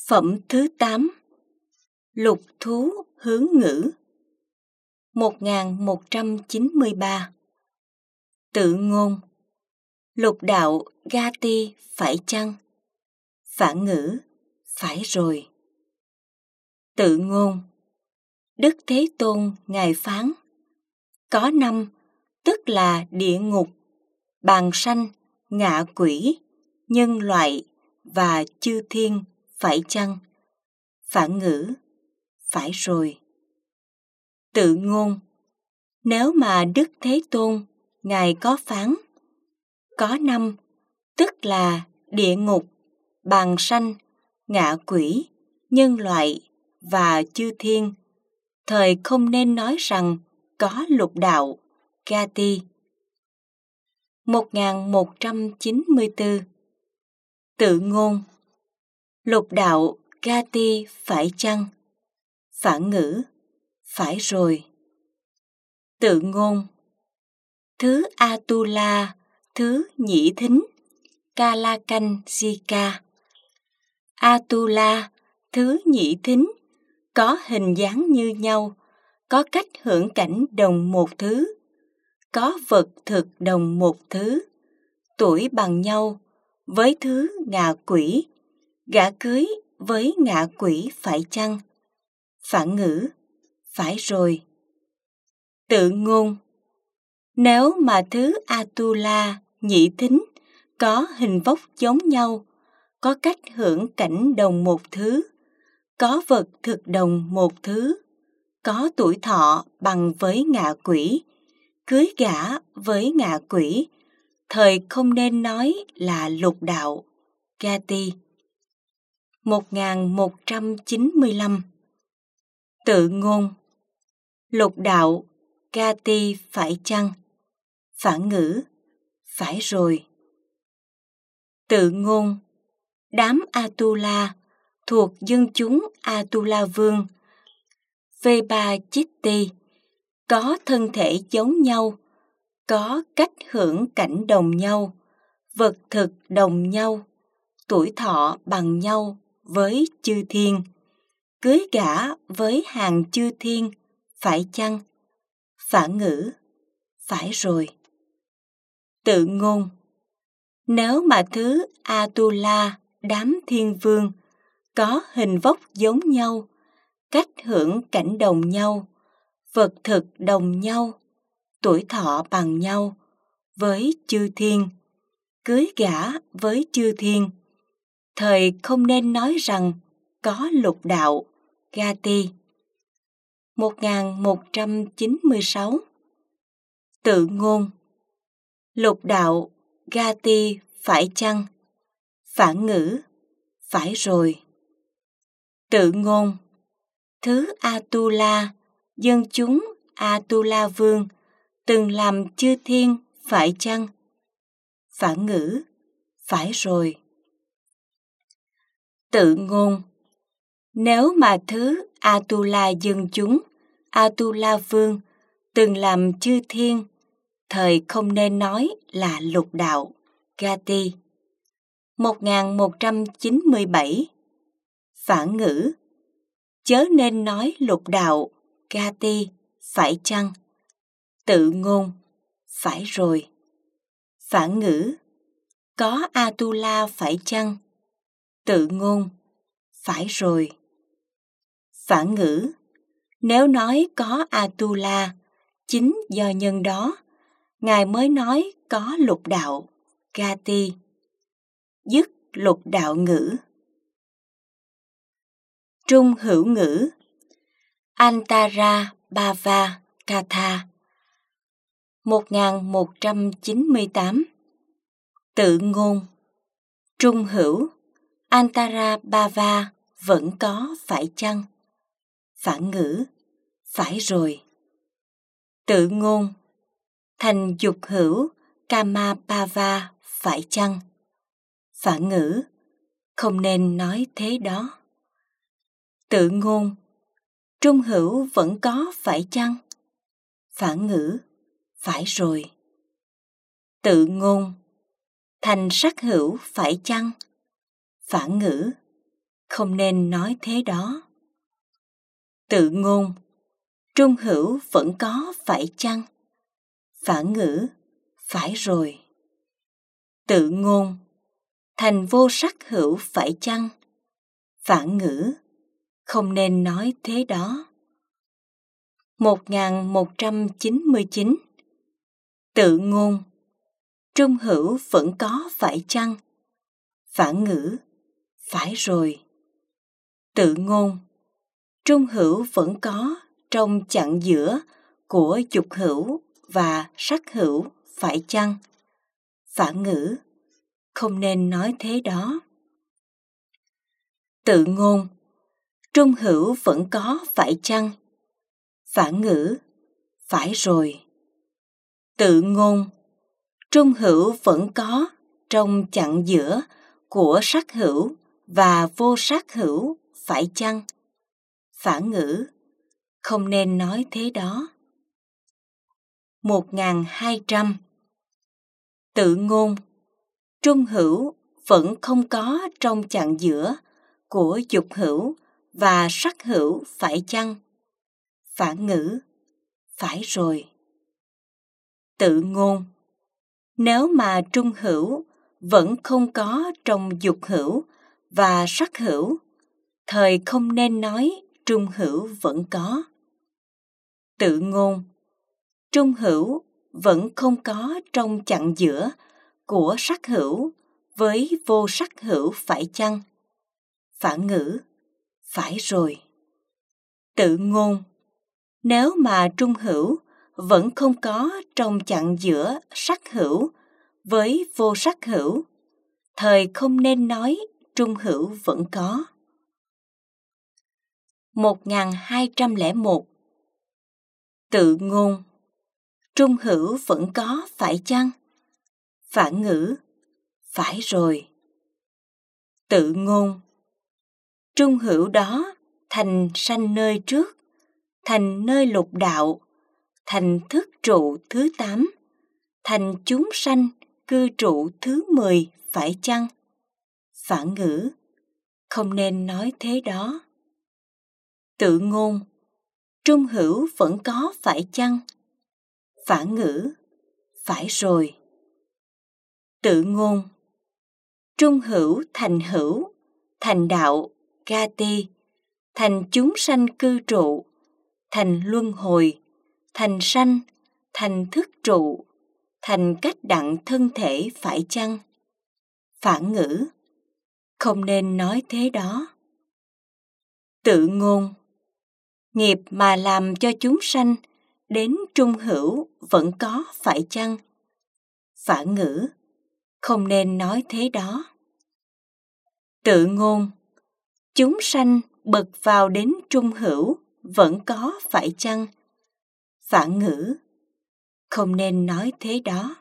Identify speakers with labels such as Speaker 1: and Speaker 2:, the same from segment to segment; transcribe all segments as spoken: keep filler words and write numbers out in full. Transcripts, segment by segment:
Speaker 1: Phẩm thứ tám. Lục thú hướng ngữ. một nghìn một trăm chín mươi ba. Tự ngôn. Lục đạo Gati phải chăng? Phản ngữ. Phải rồi. Tự ngôn. Đức Thế Tôn Ngài phán: có năm, tức là địa ngục, bàng sanh, ngạ quỷ, nhân loại và chư thiên, phải chăng? Phản ngữ. Phải rồi. Tự ngôn. Nếu mà Đức Thế Tôn Ngài có phán: có năm, tức là địa ngục, bàng sanh, ngạ quỷ, nhân loại và chư thiên, thời không nên nói rằng có lục đạo Gati. một nghìn một trăm chín mươi tư. Tự ngôn. Lục đạo Gati phải chăng? Phản ngữ. Phải rồi. Tự ngôn. Thứ Atula, thứ nhĩ thính, Kalakansika. Atula, thứ nhĩ thính, có hình dáng như nhau, có cách hưởng cảnh đồng một thứ, có vật thực đồng một thứ, tuổi bằng nhau, với thứ ngạ quỷ, gả cưới với ngạ quỷ phải chăng? Phản ngữ. Phải rồi. Tự ngôn. Nếu mà thứ Atula, nhĩ thính, có hình vóc giống nhau, có cách hưởng cảnh đồng một thứ, có vật thực đồng một thứ, có tuổi thọ bằng với ngạ quỷ, cưới gả với ngạ quỷ, thời không nên nói là lục đạo Gati. một nghìn một trăm chín mươi lăm. Tự ngôn. Lục đạo Gati phải chăng? Phản ngữ. Phải rồi. Tự ngôn. Đám Atula thuộc dân chúng Atula Vương, Vebachiti, có thân thể giống nhau, có cách hưởng cảnh đồng nhau, vật thực đồng nhau, tuổi thọ bằng nhau với chư thiên, cưới gả với hàng chư thiên, phải chăng? Phản ngữ. Phải rồi. Tự ngôn. Nếu mà thứ Atula, đám thiên vương, có hình vóc giống nhau, cách hưởng cảnh đồng nhau, vật thực đồng nhau, tuổi thọ bằng nhau với chư thiên, cưới gả với chư thiên, thời không nên nói rằng có lục đạo Gati. một nghìn một trăm chín mươi sáu. Tự ngôn. Lục đạo Gati phải chăng? Phản ngữ. Phải rồi. Tự ngôn. Thứ Atula, dân chúng Atula Vương, từng làm chư thiên, phải chăng? Phản ngữ. Phải rồi. Tự ngôn. Nếu mà thứ Atula dân chúng Atula Vương từng làm chư thiên, thời không nên nói là lục đạo Gati. một nghìn một trăm chín mươi bảy. Phản ngữ. Chớ nên nói lục đạo Gati, phải chăng? Tự ngôn. Phải rồi. Phản ngữ. Có Atula phải chăng? Tự ngôn. Phải rồi. Phản ngữ. Nếu nói có Atula, chính do nhân đó, Ngài mới nói có lục đạo Gati. Dứt lục đạo ngữ. Trung hữu ngữ. Antara Bhava Katha. một nghìn một trăm chín mươi tám. Tự ngôn. Trung hữu Antara Bhava vẫn có, phải chăng? Phản ngữ. Phải rồi. Tự ngôn. Thành dục hữu Kama Bhava phải chăng? Phản ngữ. Không nên nói thế đó. Tự ngôn. Trung hữu vẫn có, phải chăng? Phản ngữ. Phải rồi. Tự ngôn. Thành sắc hữu phải chăng? Phản ngữ. không nên nói thế đó. Tự ngôn, trung hữu vẫn có phải chăng? Phản ngữ, phải rồi. Tự ngôn, thành vô sắc hữu phải chăng? Phản ngữ, không nên nói thế đó. một nghìn một trăm chín mươi chín. Tự ngôn, trung hữu vẫn có phải chăng? Phản ngữ, phải rồi. Tự ngôn, trung hữu vẫn có trong chặng giữa của dục hữu và sắc hữu phải chăng? Phản ngữ, không nên nói thế đó. Tự ngôn, trung hữu vẫn có phải chăng? Phản ngữ, phải rồi. Tự ngôn, trung hữu vẫn có trong chặng giữa của sắc hữu và vô sắc hữu phải chăng? Phản ngữ, không nên nói thế đó. một nghìn hai trăm. Tự ngôn, trung hữu vẫn không có trong chặng giữa của dục hữu và sắc hữu phải chăng? Phản ngữ, phải rồi. Tự ngôn, nếu mà trung hữu vẫn không có trong dục hữu và sắc hữu, thời không nên nói trung hữu vẫn có. Tự ngôn, trung hữu vẫn không có trong chặng giữa của sắc hữu với vô sắc hữu phải chăng? Phản ngữ, phải rồi. Tự ngôn, nếu mà trung hữu vẫn không có trong chặng giữa sắc hữu với vô sắc hữu, thời không nên nói trung hữu vẫn có. một nghìn hai trăm lẻ một. Tự ngôn, trung hữu vẫn có phải chăng? Phản ngữ, phải rồi. Tự ngôn, trung hữu đó thành sanh nơi trước, thành nơi lục đạo, thành thức trụ thứ tám, thành chúng sanh cư trụ thứ mười phải chăng? Phản ngữ, không nên nói thế đó. Tự ngôn, trung hữu vẫn có phải chăng? Phản ngữ, phải rồi. Tự ngôn, trung hữu thành hữu, thành đạo, gati, thành chúng sanh cư trụ, thành luân hồi, thành sanh, thành thức trụ, thành cách đặng thân thể phải chăng? Phản ngữ, không nên nói thế đó. Tự ngôn, nghiệp mà làm cho chúng sanh đến trung hữu vẫn có phải chăng? Phản ngữ, không nên nói thế đó. Tự ngôn, chúng sanh bậc vào đến trung hữu vẫn có phải chăng? Phản ngữ, không nên nói thế đó.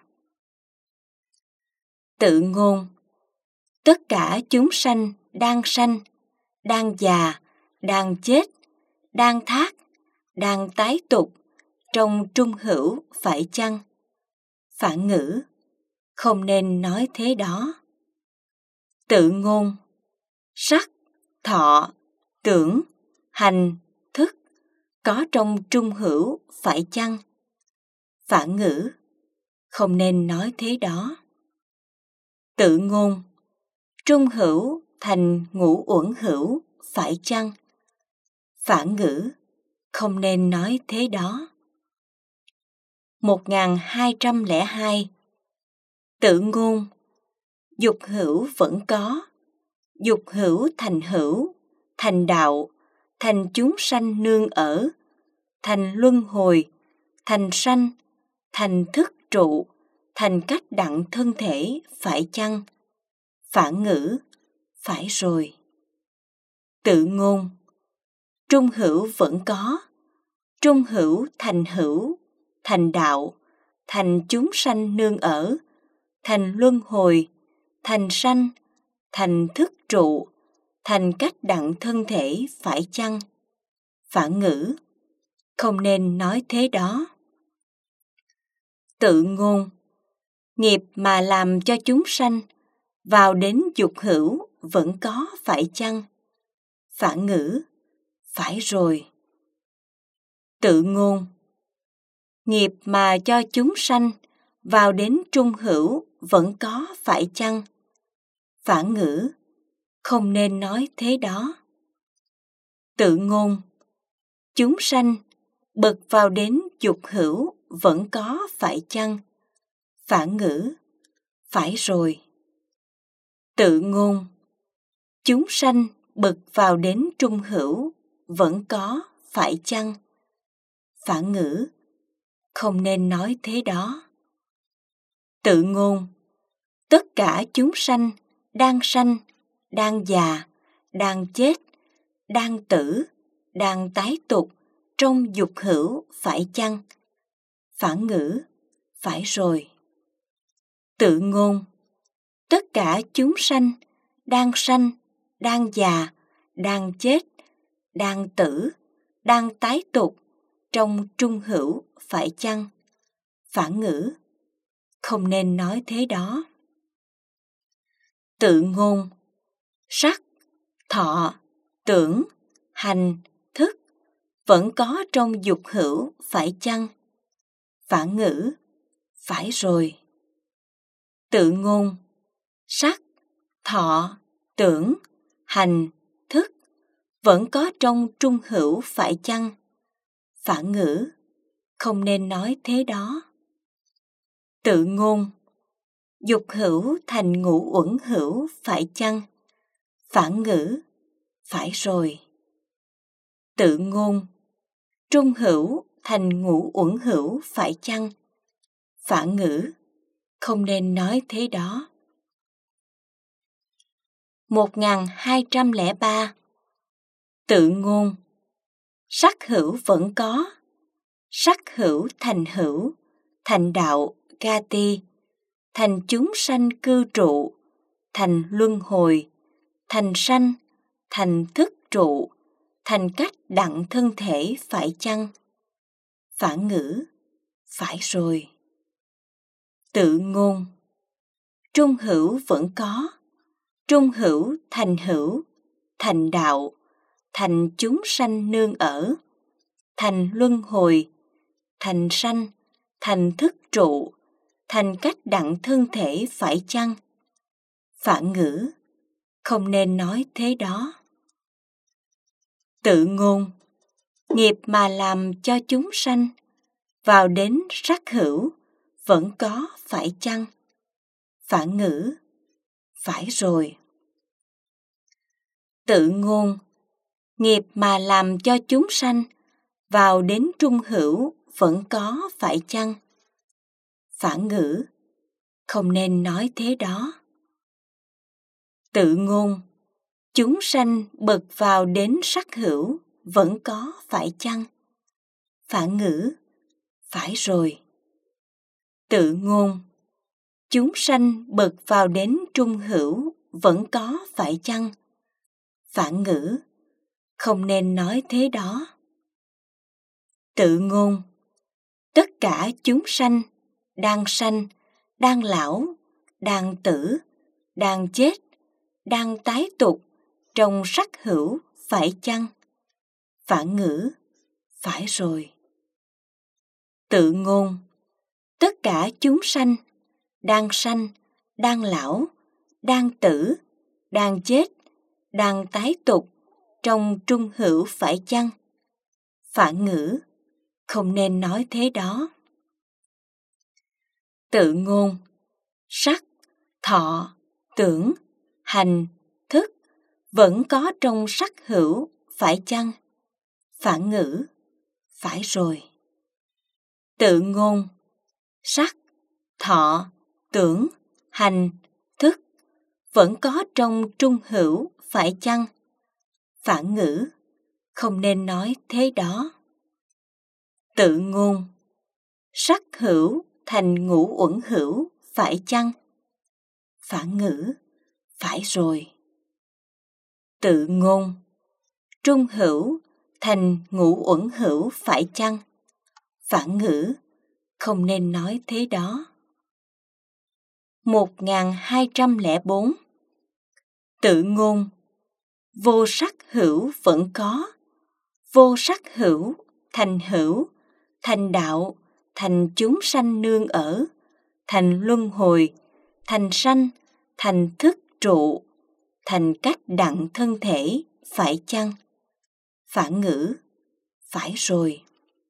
Speaker 1: Tự ngôn, tất cả chúng sanh đang sanh, đang già, đang chết, đang thác, đang tái tục trong trung hữu phải chăng? Phản ngữ, không nên nói thế đó. Tự ngôn, sắc, thọ, tưởng, hành, thức có trong trung hữu phải chăng? Phản ngữ, không nên nói thế đó. Tự ngôn, trung hữu thành ngũ uẩn hữu phải chăng? Phản ngữ, không nên nói thế đó. một nghìn hai trăm lẻ hai. Tự ngôn, dục hữu vẫn có, dục hữu thành hữu, thành đạo, thành chúng sanh nương ở, thành luân hồi, thành sanh, thành thức trụ, thành cách đặng thân thể phải chăng? Phản ngữ, phải rồi. Tự ngôn, trung hữu vẫn có, trung hữu thành hữu, thành đạo, thành chúng sanh nương ở, thành luân hồi, thành sanh, thành thức trụ, thành cách đặng thân thể phải chăng? Phản ngữ, không nên nói thế đó. Tự ngôn, nghiệp mà làm cho chúng sanh vào đến dục hữu vẫn có phải chăng? phản ngữ, phải rồi. Tự ngôn. Nghiệp mà cho chúng sanh vào đến trung hữu vẫn có phải chăng? Phản ngữ, không nên nói thế đó. Tự ngôn. Chúng sanh bậc vào đến dục hữu vẫn có phải chăng? Phản ngữ, phải rồi. Tự ngôn. Chúng sanh bậc vào đến trung hữu vẫn có phải chăng? Phản ngữ, không nên nói thế đó. Tự ngôn. Tất cả chúng sanh đang sanh, đang già, đang chết, đang tử, đang tái tục trong dục hữu phải chăng? Phản ngữ, phải rồi. Tự ngôn. Tất cả chúng sanh đang sanh, đang già, đang chết, đang tử, đang tái tục trong trung hữu phải chăng? Phản ngữ, không nên nói thế đó. Tự ngôn. Sắc, thọ, tưởng, hành, thức vẫn có trong dục hữu phải chăng? Phản ngữ, phải rồi. Tự ngôn. Sắc, thọ, tưởng, hành, thức vẫn có trong trung hữu phải chăng? Phản ngữ, không nên nói thế đó. Tự ngôn. Dục hữu thành ngũ uẩn hữu phải chăng? Phản ngữ, phải rồi. Tự ngôn. Trung hữu thành ngũ uẩn hữu phải chăng? Phản ngữ, không nên nói thế đó. một nghìn hai trăm lẻ ba. Tự ngôn. Sắc hữu vẫn có. Sắc hữu thành hữu, thành đạo, gati, thành chúng sanh cư trụ, thành luân hồi, thành sanh, thành thức trụ, thành cách đặng thân thể phải chăng? Phản ngữ, phải rồi. Tự ngôn. Trung hữu vẫn có. Trung hữu thành hữu, thành đạo, thành chúng sanh nương ở, thành luân hồi, thành sanh, thành thức trụ, thành cách đặng thân thể phải chăng? Phản ngữ, không nên nói thế đó. Tự ngôn. Nghiệp mà làm cho chúng sanh vào đến sắc hữu vẫn có phải chăng? Phản ngữ, phải rồi. Tự ngôn. Nghiệp mà làm cho chúng sanh vào đến trung hữu vẫn có phải chăng? Phản ngữ, không nên nói thế đó. Tự ngôn. Chúng sanh bậc vào đến sắc hữu vẫn có phải chăng? Phản ngữ, phải rồi. Tự ngôn. Chúng sanh bậc vào đến trung hữu vẫn có phải chăng? Phản ngữ, không nên nói thế đó. Tự ngôn. Tất cả chúng sanh đang sanh, đang lão, đang tử, đang chết, đang tái tục trong sắc hữu phải chăng? Phản ngữ, phải rồi. Tự ngôn. Tất cả chúng sanh đang sanh, đang lão, đang tử, đang chết, đang tái tục trong trung hữu phải chăng? Phản ngữ, không nên nói thế đó. Tự ngôn. Sắc, thọ, tưởng, hành, thức vẫn có trong sắc hữu phải chăng? Phản ngữ, phải rồi. Tự ngôn. Sắc, thọ, tưởng, hành, thức vẫn có trong trung hữu phải chăng? Phản ngữ, không nên nói thế đó. Tự ngôn. Sắc hữu thành ngũ uẩn hữu phải chăng? Phản ngữ, phải rồi. Tự ngôn. Trung hữu thành ngũ uẩn hữu phải chăng? Phản ngữ, không nên nói thế đó. một nghìn hai trăm lẻ bốn. Tự ngôn. vô sắc hữu vẫn có, vô sắc hữu thành hữu, thành đạo, thành chúng sanh nương ở, thành luân hồi, thành sanh, thành thức trụ, thành cách đặng thân thể, phải chăng? Phản ngữ, phải rồi.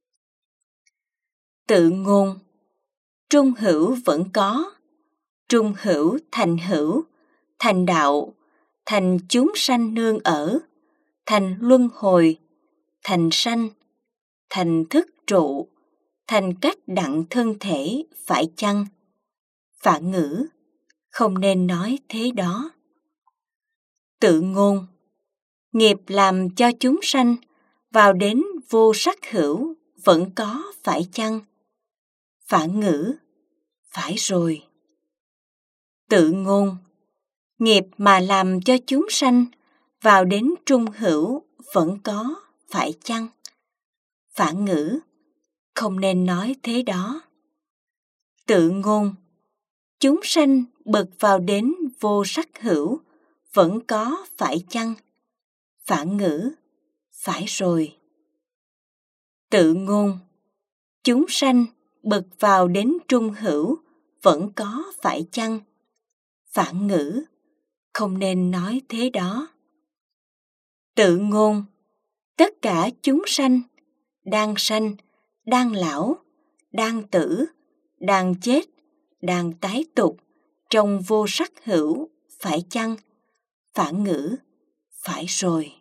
Speaker 1: Tự ngôn, trung hữu vẫn có, trung hữu thành hữu, thành đạo, thành chúng sanh nương ở, thành luân hồi, thành sanh, thành thức trụ, thành cách đặng thân thể, phải chăng? Phản ngữ, không nên nói thế đó. Tự ngôn, nghiệp làm cho chúng sanh vào đến vô sắc hữu vẫn có, phải chăng? Phản ngữ, phải rồi. Tự ngôn, nghiệp mà làm cho chúng sanh vào đến trung hữu vẫn có, phải chăng? Phản ngữ, không nên nói thế đó. Tự ngôn, chúng sanh bậc vào đến vô sắc hữu vẫn có, phải chăng? Phản ngữ, phải rồi. Tự ngôn, chúng sanh bậc vào đến trung hữu vẫn có, phải chăng? Phản ngữ, không nên nói thế đó. Tự ngôn, tất cả chúng sanh, đang sanh, đang lão, đang tử, đang chết, đang tái tục, trong vô sắc hữu, phải chăng? Phản ngữ, phải rồi.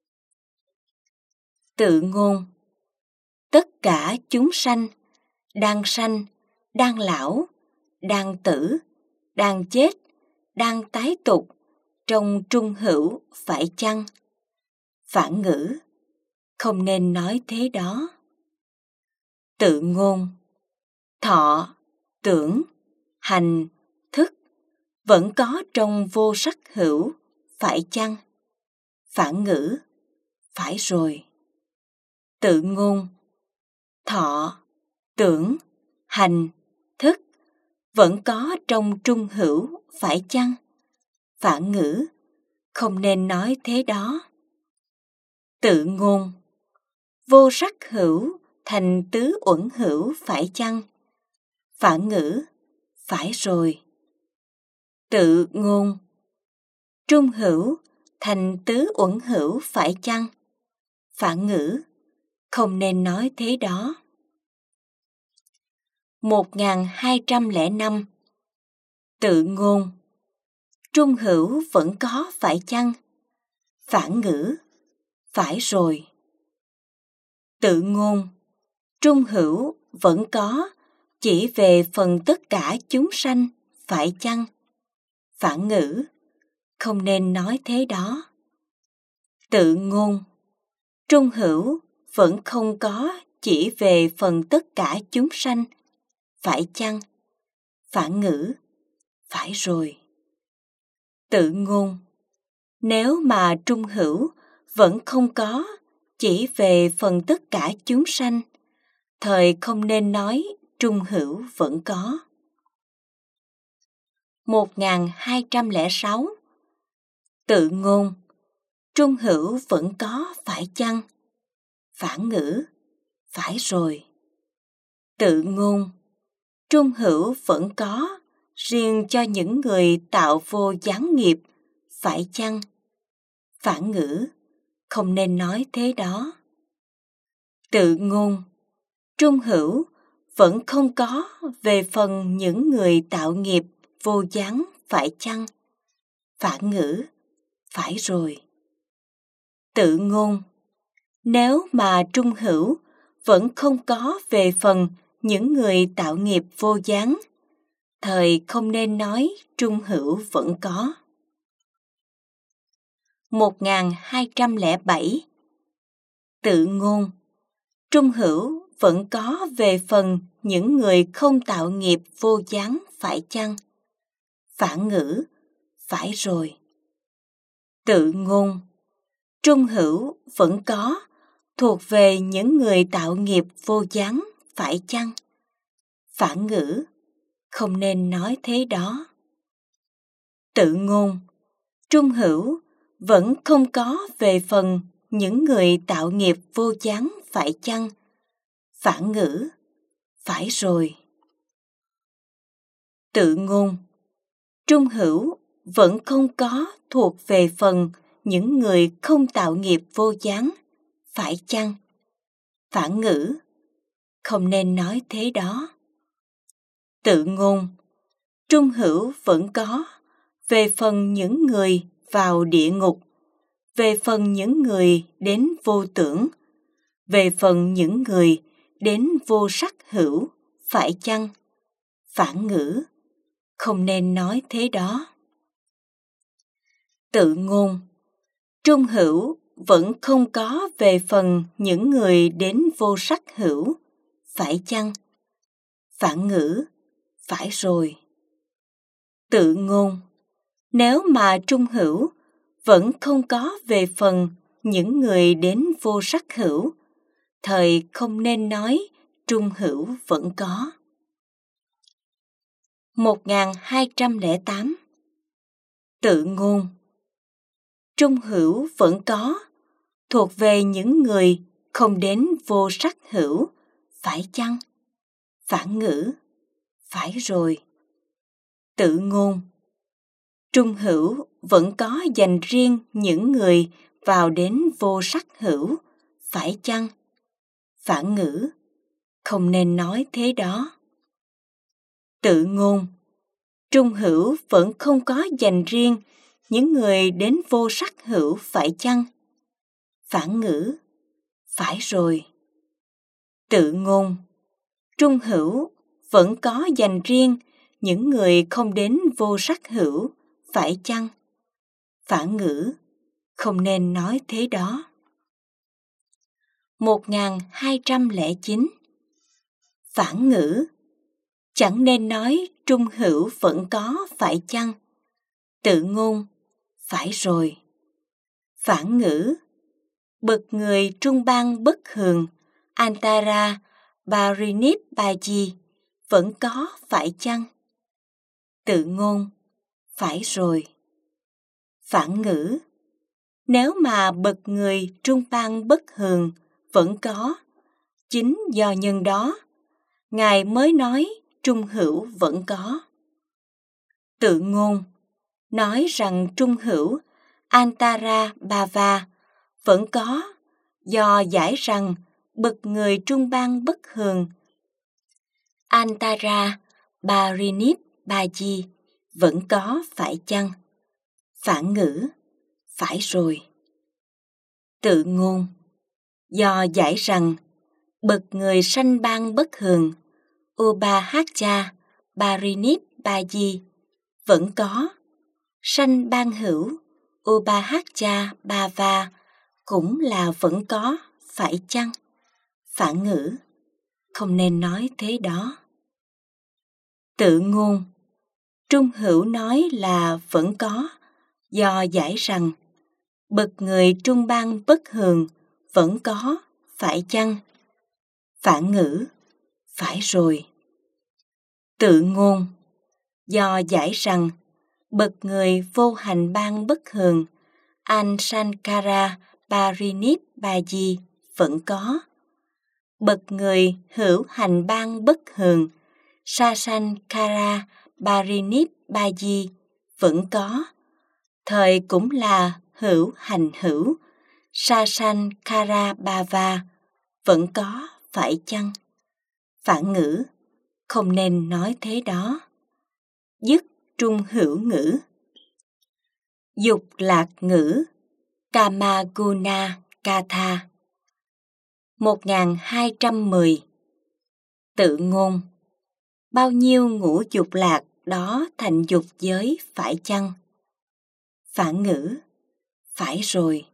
Speaker 1: Tự ngôn, tất cả chúng sanh, đang sanh, đang lão, đang tử, đang chết, đang tái tục, trong trung hữu, phải chăng? Phản ngữ, không nên nói thế đó. Tự ngôn, thọ, tưởng, hành, thức vẫn có trong vô sắc hữu, phải chăng? Phản ngữ, phải rồi. Tự ngôn, thọ, tưởng, hành, thức vẫn có trong trung hữu, phải chăng? Phản ngữ, không nên nói thế đó. Tự ngôn, vô sắc hữu thành tứ uẩn hữu, phải chăng? Phản ngữ, phải rồi. Tự ngôn, trung hữu thành tứ uẩn hữu, phải chăng? Phản ngữ, không nên nói thế đó. một nghìn hai trăm lẻ năm. Tự ngôn, trung hữu vẫn có, phải chăng? Phản ngữ, phải rồi. Tự ngôn, trung hữu vẫn có chỉ về phần tất cả chúng sanh, phải chăng? Phản ngữ, không nên nói thế đó. Tự ngôn, trung hữu vẫn không có chỉ về phần tất cả chúng sanh, phải chăng? Phản ngữ, phải rồi. Tự ngôn, nếu mà trung hữu vẫn không có chỉ về phần tất cả chúng sanh, thời không nên nói trung hữu vẫn có. một nghìn hai trăm lẻ sáu. Tự ngôn, trung hữu vẫn có, phải chăng? Phản ngữ, phải rồi. Tự ngôn, trung hữu vẫn có riêng cho những người tạo vô gián nghiệp, phải chăng? Phản ngữ, không nên nói thế đó. Tự ngôn, trung hữu vẫn không có về phần những người tạo nghiệp vô gián, phải chăng? Phản ngữ, phải rồi. Tự ngôn, nếu mà trung hữu vẫn không có về phần những người tạo nghiệp vô gián, thời không nên nói trung hữu vẫn có. một nghìn hai trăm lẻ bảy. Tự ngôn, trung hữu vẫn có về phần những người không tạo nghiệp vô gián, phải chăng? Phản ngữ, phải rồi. Tự ngôn, trung hữu vẫn có thuộc về những người tạo nghiệp vô gián, phải chăng? Phản ngữ, không nên nói thế đó. Tự ngôn, trung hữu vẫn không có về phần những người tạo nghiệp vô chán, phải chăng? Phản ngữ, phải rồi. Tự ngôn, trung hữu vẫn không có thuộc về phần những người không tạo nghiệp vô chán, phải chăng? Phản ngữ, không nên nói thế đó. Tự ngôn, trung hữu vẫn có về phần những người vào địa ngục, về phần những người đến vô tưởng, về phần những người đến vô sắc hữu, phải chăng? Phản ngữ, không nên nói thế đó. Tự ngôn, trung hữu vẫn không có về phần những người đến vô sắc hữu, phải chăng? Phản ngữ, phải rồi. Tự ngôn, nếu mà trung hữu vẫn không có về phần những người đến vô sắc hữu, thời không nên nói trung hữu vẫn có. một nghìn hai trăm lẻ tám. Tự ngôn, trung hữu vẫn có thuộc về những người không đến vô sắc hữu, phải chăng? Phản ngữ, phải rồi. Tự ngôn, trung hữu vẫn có dành riêng những người vào đến vô sắc hữu, phải chăng? Phản ngữ, không nên nói thế đó. Tự ngôn, trung hữu vẫn không có dành riêng những người đến vô sắc hữu, phải chăng? Phản ngữ, phải rồi. Tự ngôn, trung hữu vẫn có dành riêng những người không đến vô sắc hữu, phải chăng? Phản ngữ, không nên nói thế đó. một nghìn hai trăm lẻ chín. Phản ngữ, chẳng nên nói trung hữu vẫn có, phải chăng? Tự ngôn, phải rồi. Phản ngữ, bậc người trung ban bất thường, Antara Parinibbaji vẫn có, phải chăng? Tự ngôn, phải rồi. Phản ngữ, nếu mà bậc người trung ban bất thường vẫn có, chính do nhân đó, Ngài mới nói trung hữu vẫn có. Tự ngôn, nói rằng trung hữu Antara Bhava vẫn có, do giải rằng bậc người trung ban bất thường Antara Parinibbaji vẫn có, phải chăng? Phản ngữ, phải rồi. Tự ngôn, do giải rằng bậc người sanh ban bất thường Ubahaccha Parinibbaji vẫn có, sanh ban hữu Ubahaccha Bhava cũng là vẫn có, phải chăng? Phản ngữ, không nên nói thế đó. Tự ngôn, trung hữu nói là vẫn có, do giải rằng bậc người trung ban bất thường vẫn có, phải chăng? Phản ngữ, phải rồi. Tự ngôn, do giải rằng bậc người vô hành ban bất thường Ansankara Parinibbaji vẫn có, bậc người hữu hành ban bất thường Sasankara Parinibbaji vẫn có, thời cũng là hữu hành hữu Sasankara Bhava vẫn có, phải chăng? Phản ngữ, không nên nói thế đó. Dứt trung hữu ngữ. Dục lạc ngữ, Kamaguna Katha. một nghìn hai trăm mười. Tự ngôn, bao nhiêu ngũ dục lạc đó thành dục giới, phải chăng? Phản ngữ, phải rồi.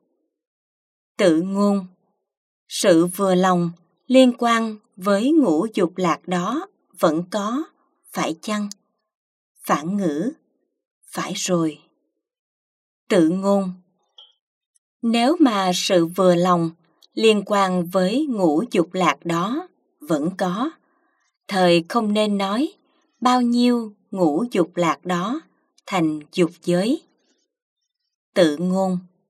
Speaker 1: Tự ngôn, sự vừa lòng liên quan với ngũ dục lạc đó vẫn có, phải chăng? Phản ngữ, phải rồi. Tự ngôn, nếu mà sự vừa lòng liên quan với ngũ dục lạc đó vẫn có, thời không nên nói bao nhiêu ngũ dục lạc đó thành dục giới. Tự ngôn,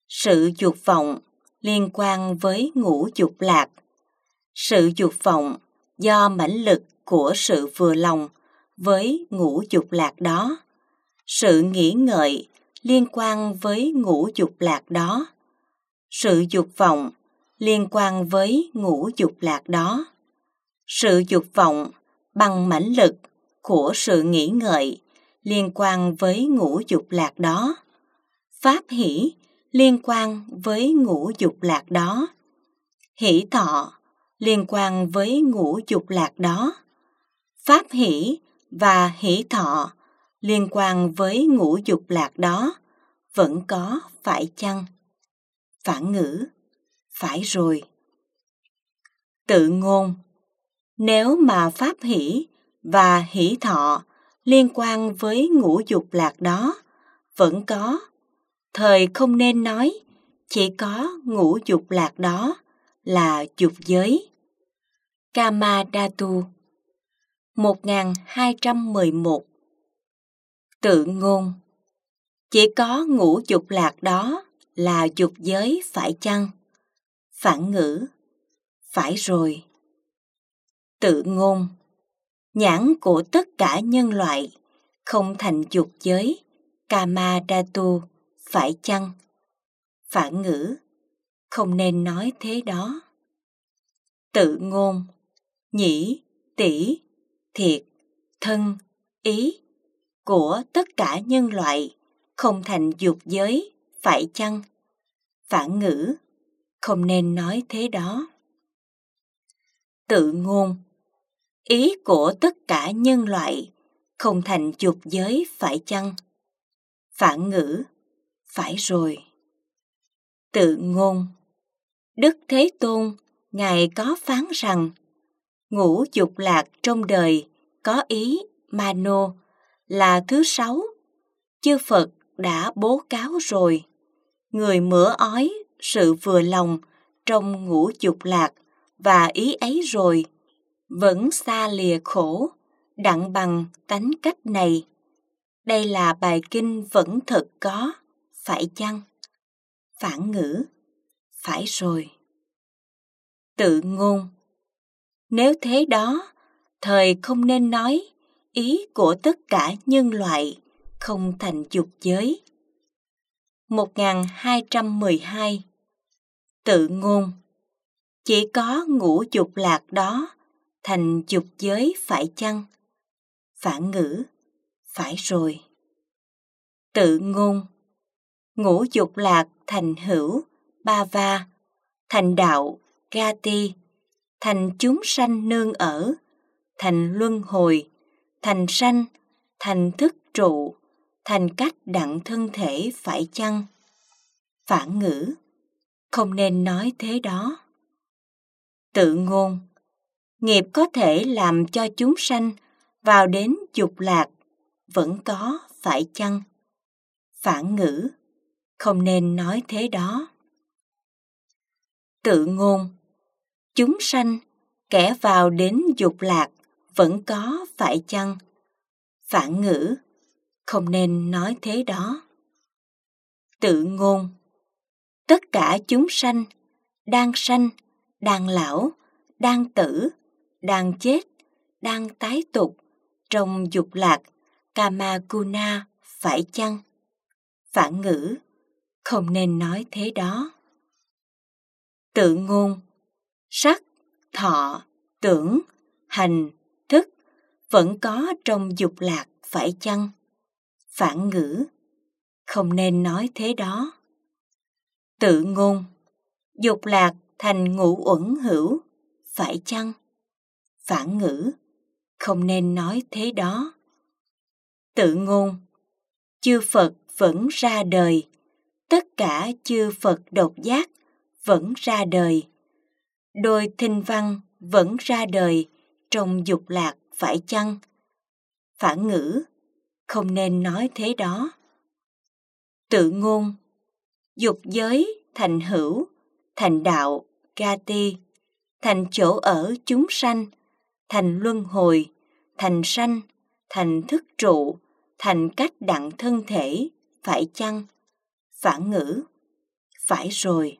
Speaker 1: Sự dục vọng liên quan với ngũ dục lạc. Sự dục vọng do mãnh lực của sự vừa lòng với ngũ dục lạc đó. Sự nghĩ ngợi liên quan với ngũ dục lạc đó. Sự dục vọng liên quan với ngũ dục lạc đó. Sự dục vọng bằng mãnh lực của sự nghĩ ngợi liên quan với ngũ dục lạc đó. Pháp hỷ liên quan với ngũ dục lạc đó. Hỷ thọ liên quan với ngũ dục lạc đó. Pháp hỷ và hỷ thọ liên quan với ngũ dục lạc đó vẫn có phải chăng? Phản ngữ: phải rồi. Tự ngôn: nếu mà pháp hỷ và hỷ thọ liên quan với ngũ dục lạc đó vẫn có, thời không nên nói chỉ có ngũ dục lạc đó là dục giới. Kamadhatu một nghìn hai trăm mười một. Tự ngôn: chỉ có ngũ dục lạc đó là dục giới phải chăng? Phản ngữ: phải rồi. Tự ngôn: nhãn của tất cả nhân loại không thành dục giới Kamadhatu phải chăng? Phản ngữ: không nên nói thế đó. Tự ngôn: nhĩ, tỷ, thiệt, thân, ý của tất cả nhân loại không thành dục giới phải chăng? Phản ngữ: không nên nói thế đó. Tự ngôn: ý của tất cả nhân loại không thành dục giới phải chăng? Phản ngữ: phải rồi. Tự ngôn: Đức Thế Tôn Ngài có phán rằng ngũ dục lạc trong đời có ý mano là thứ sáu. Chư Phật đã bố cáo rồi. Người mửa ói sự vừa lòng trong ngũ dục lạc và ý ấy rồi, vẫn xa lìa khổ, đặng bằng tánh cách này. Đây là bài kinh vẫn thực có, phải chăng? Phản ngữ: phải rồi. Tự ngôn: nếu thế đó, thời không nên nói ý của tất cả nhân loại không thành dục giới. một nghìn hai trăm mười hai. Tự ngôn: chỉ có ngũ dục lạc đó thành dục giới phải chăng? Phản ngữ: phải rồi. Tự ngôn: ngũ dục lạc thành hữu ba va, thành đạo gati, thành chúng sanh nương ở, thành luân hồi, thành sanh, thành thức trụ, thành cách đặng thân thể phải chăng? Phản ngữ: không nên nói thế đó. Tự ngôn: nghiệp có thể làm cho chúng sanh vào đến dục lạc vẫn có phải chăng? Phản ngữ: không nên nói thế đó. Tự ngôn: chúng sanh kẻ vào đến dục lạc vẫn có phải chăng? Phản ngữ: không nên nói thế đó. Tự ngôn: tất cả chúng sanh đang sanh, đang lão, đang tử, đang chết, đang tái tục trong dục lạc Kamakuna phải chăng? Phản ngữ: không nên nói thế đó. Tự ngôn: sắc, thọ, tưởng, hành, thức vẫn có trong dục lạc phải chăng? Phản ngữ: không nên nói thế đó. Tự ngôn: dục lạc thành ngũ uẩn hữu phải chăng? Phản ngữ: không nên nói thế đó. Tự ngôn: chư Phật vẫn ra đời, tất cả chư Phật độc giác vẫn ra đời, đôi thinh văn vẫn ra đời trong dục lạc phải chăng? Phản ngữ: không nên nói thế đó. Tự ngôn: dục giới thành hữu, thành đạo gati, thành chỗ ở chúng sanh, thành luân hồi, thành sanh, thành thức trụ, thành cách đặng thân thể phải chăng? Phản ngữ: phải rồi.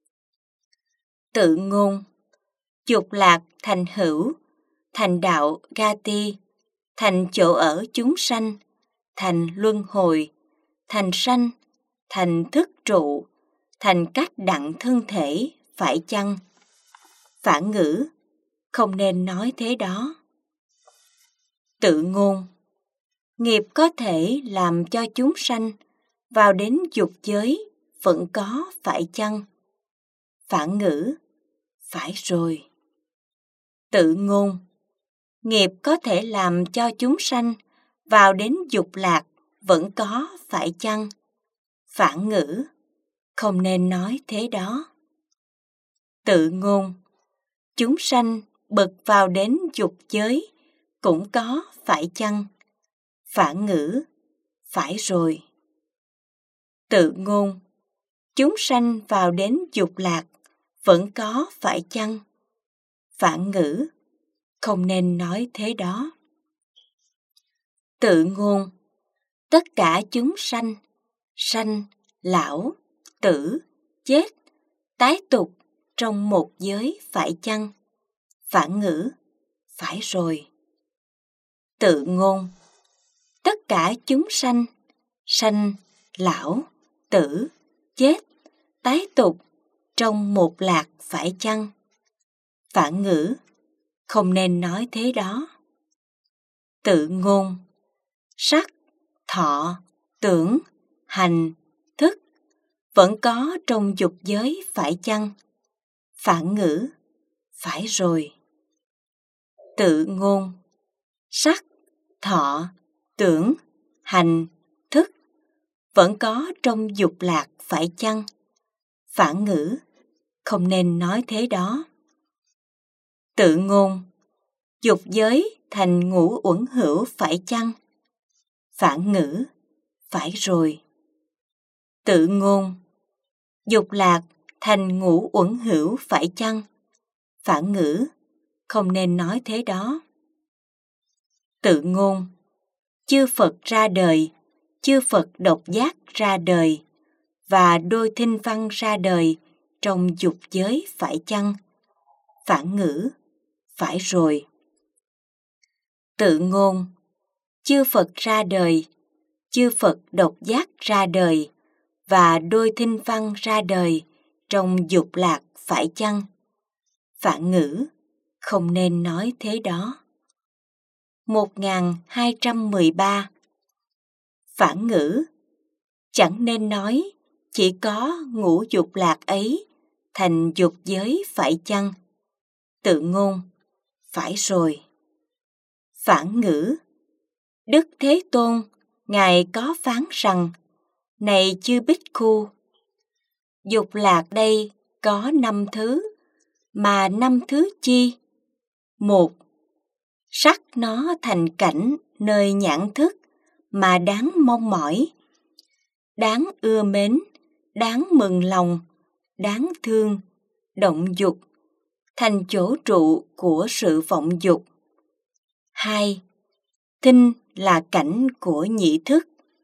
Speaker 1: Tự ngôn. Dục lạc thành hữu, thành đạo Gati, thành chỗ ở chúng sanh, thành luân hồi, thành sanh, thành thức trụ, thành cách đặng thân thể, phải chăng? Phản ngữ, không nên nói thế đó. Tự ngôn. Nghiệp có thể làm cho chúng sanh vào đến dục giới, vẫn có, phải chăng? Phản ngữ, phải rồi. Tự ngôn. Nghiệp có thể làm cho chúng sanh vào đến dục lạc, vẫn có, phải chăng? Phản ngữ, không nên nói thế đó. Tự ngôn. Chúng sanh bực vào đến dục giới, cũng có, phải chăng? Phản ngữ, phải rồi. Tự ngôn. Chúng sanh vào đến dục lạc, vẫn có, phải chăng? Phản ngữ, không nên nói thế đó. Tự ngôn. Tất cả chúng sanh, sanh, lão, tử, chết, tái tục trong một giới, phải chăng? Phản ngữ, phải rồi. Tự ngôn. Tất cả chúng sanh, sanh, lão, tử, chết, tái tục trong một lạc, phải chăng? Phản ngữ, không nên nói thế đó. Tự ngôn. Sắc, thọ, tưởng, hành, thức vẫn có trong dục giới, phải chăng? Phản ngữ, phải rồi. Tự ngôn. Sắc, thọ, tưởng, hành, thức vẫn có trong dục lạc, phải chăng? Phản ngữ, không nên nói thế đó. Tự ngôn. Dục giới thành ngũ uẩn hữu, phải chăng? Phản ngữ, phải rồi. Tự ngôn. Dục lạc thành ngũ uẩn hữu, phải chăng? Phản ngữ, không nên nói thế đó. Tự ngôn. Chư Phật ra đời, chư Phật độc giác ra đời, và đôi thinh văn ra đời trong dục giới, phải chăng? Phản ngữ, phải rồi. Tự ngôn. Chư Phật ra đời, chư Phật độc giác ra đời, và đôi thinh văn ra đời trong dục lạc, phải chăng? Phản ngữ, không nên nói thế đó. một nghìn hai trăm mười ba. Phản ngữ. Chẳng nên nói chỉ có ngũ dục lạc ấy thành dục giới, phải chăng? Tự ngôn, phải rồi. Phản ngữ. Đức Thế Tôn, Ngài có phán rằng: Này chư bích khu, dục lạc đây có năm thứ, mà năm thứ chi? Một, sắc nó thành cảnh nơi nhãn thức mà đáng mong mỏi, đáng ưa mến, đáng mừng lòng, đáng thương, động dục, thành chỗ trụ của sự vọng dục. Hai, thinh là cảnh của nhị thức.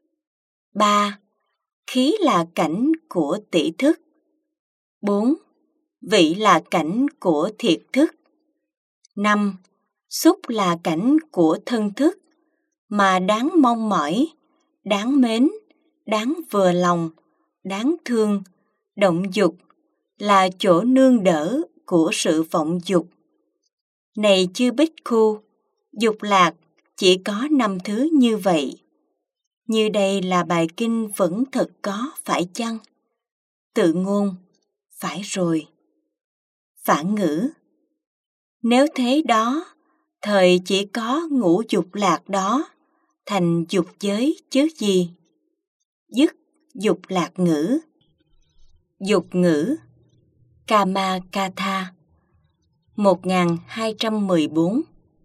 Speaker 1: Ba, khí là cảnh của tỷ thức. Bốn, vị là cảnh của thiệt thức. Năm, xúc là cảnh của thân thức, mà đáng mong mỏi, đáng mến, đáng vừa lòng, đáng thương, động dục, là chỗ nương đỡ của sự vọng dục. Này chư bích khu, dục lạc chỉ có năm thứ như vậy. Như đây là bài kinh vẫn thật có, phải chăng? Tự ngôn, phải rồi. Phản ngữ. Nếu thế đó, thời chỉ có ngũ dục lạc đó, thành dục giới chứ gì? Dứt dục lạc ngữ. Dục ngữ. Kama Katha. một nghìn hai trăm mười bốn.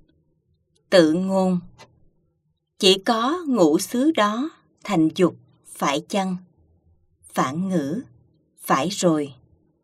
Speaker 1: Tự ngôn. Chỉ có ngũ xứ đó thành dục, phải chăng? Phản ngữ. Phải rồi.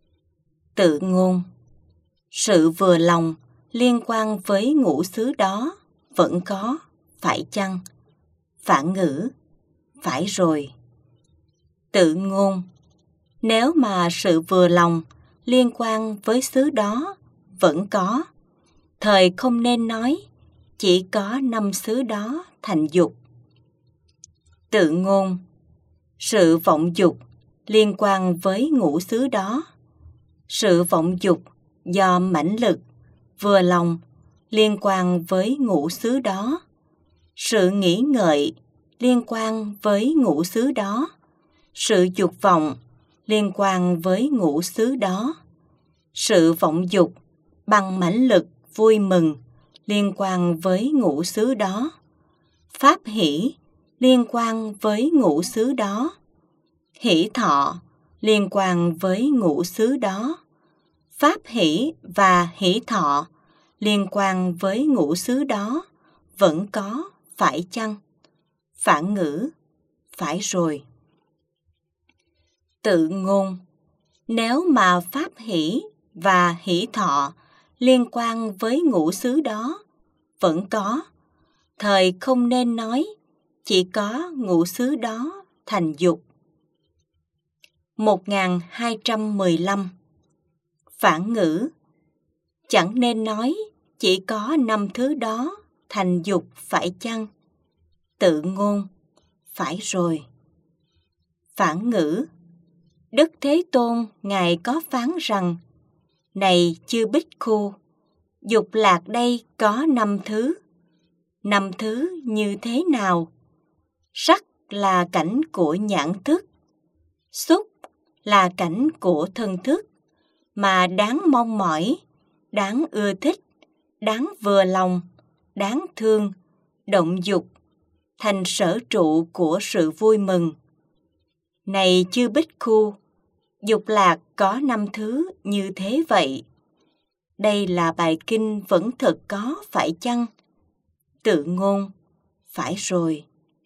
Speaker 1: Tự ngôn. Sự vừa lòng liên quan với ngũ xứ đó vẫn có, phải chăng? Phản ngữ. Phải rồi. Tự ngôn. Nếu mà sự vừa lòng liên quan với xứ đó vẫn có, thời không nên nói chỉ có năm xứ đó thành dục. Tự ngôn, sự vọng dục liên quan với ngũ xứ đó. Sự vọng dục do mãnh lực, vừa lòng liên quan với ngũ xứ đó. Sự nghĩ ngợi liên quan với ngũ xứ đó. Sự dục vọng liên quan với ngũ xứ đó. Sự vọng dục bằng mãnh lực vui mừng liên quan với ngũ xứ đó. Pháp hỷ liên quan với ngũ xứ đó. Hỷ thọ liên quan với ngũ xứ đó. Pháp hỷ và hỷ thọ liên quan với ngũ xứ đó vẫn có, phải chăng? Phản ngữ, phải rồi. Tự ngôn, nếu mà pháp hỷ và hỷ thọ liên quan với ngũ xứ đó vẫn có, thời không nên nói chỉ có ngũ xứ đó thành dục. một nghìn hai trăm mười lăm. Phản ngữ, chẳng nên nói chỉ có năm thứ đó thành dục, phải chăng? Tự ngôn, phải rồi. Phản ngữ, Đức Thế Tôn Ngài có phán rằng: Này chư bích khu, dục lạc đây có năm thứ. Năm thứ như thế nào? Sắc là cảnh của nhãn thức, xúc là cảnh của thân thức, mà đáng mong mỏi, đáng ưa thích, đáng vừa lòng, đáng thương, động dục, thành sở trụ của sự vui mừng. Này chư bích khu, dục lạc có năm thứ như thế vậy. Đây là bài kinh vẫn thực có, phải chăng? Tự ngôn, phải rồi.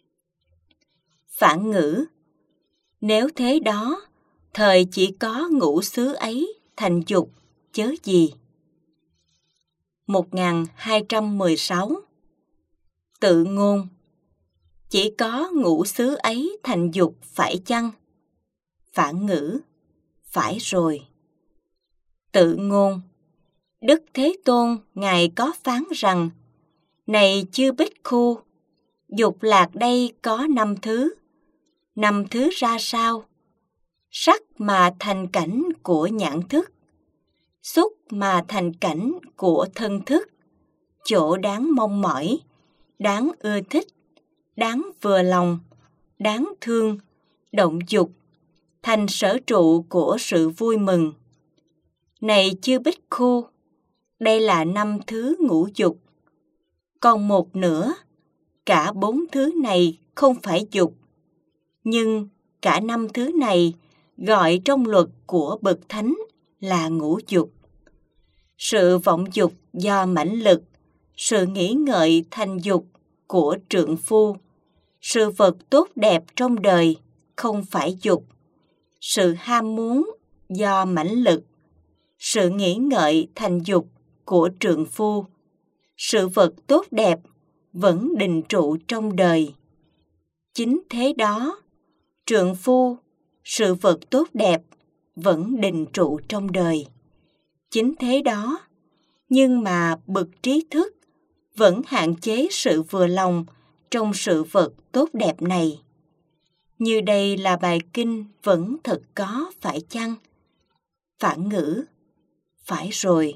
Speaker 1: Phản ngữ, nếu thế đó, thời chỉ có ngũ xứ ấy thành dục, chớ gì. một nghìn hai trăm mười sáu. Tự ngôn, chỉ có ngũ xứ ấy thành dục, phải chăng? Phản ngữ, phải rồi. Tự ngôn, Đức Thế Tôn Ngài có phán rằng: Này chư bích khu, dục lạc đây có năm thứ. Năm thứ ra sao? Sắc mà thành cảnh của nhãn thức, xúc mà thành cảnh của thân thức, chỗ đáng mong mỏi, đáng ưa thích, đáng vừa lòng, đáng thương, động dục, thành sở trụ của sự vui mừng. Này chư bích khu, đây là năm thứ ngũ dục. Còn một nửa, cả bốn thứ này không phải dục, nhưng cả năm thứ này gọi trong luật của bậc thánh là ngũ dục. Sự vọng dục do mãnh lực, sự nghĩ ngợi thành dục của trượng phu, sự vật tốt đẹp trong đời không phải dục. Sự ham muốn do mãnh lực, sự nghĩ ngợi thành dục của trượng phu, sự vật tốt đẹp vẫn định trụ trong đời. Chính thế đó, trượng phu, sự vật tốt đẹp vẫn định trụ trong đời. Chính thế đó, nhưng mà bậc trí thức vẫn hạn chế sự vừa lòng trong sự vật tốt đẹp này. Như đây là bài kinh vẫn thật có, phải chăng? Phản ngữ, phải rồi.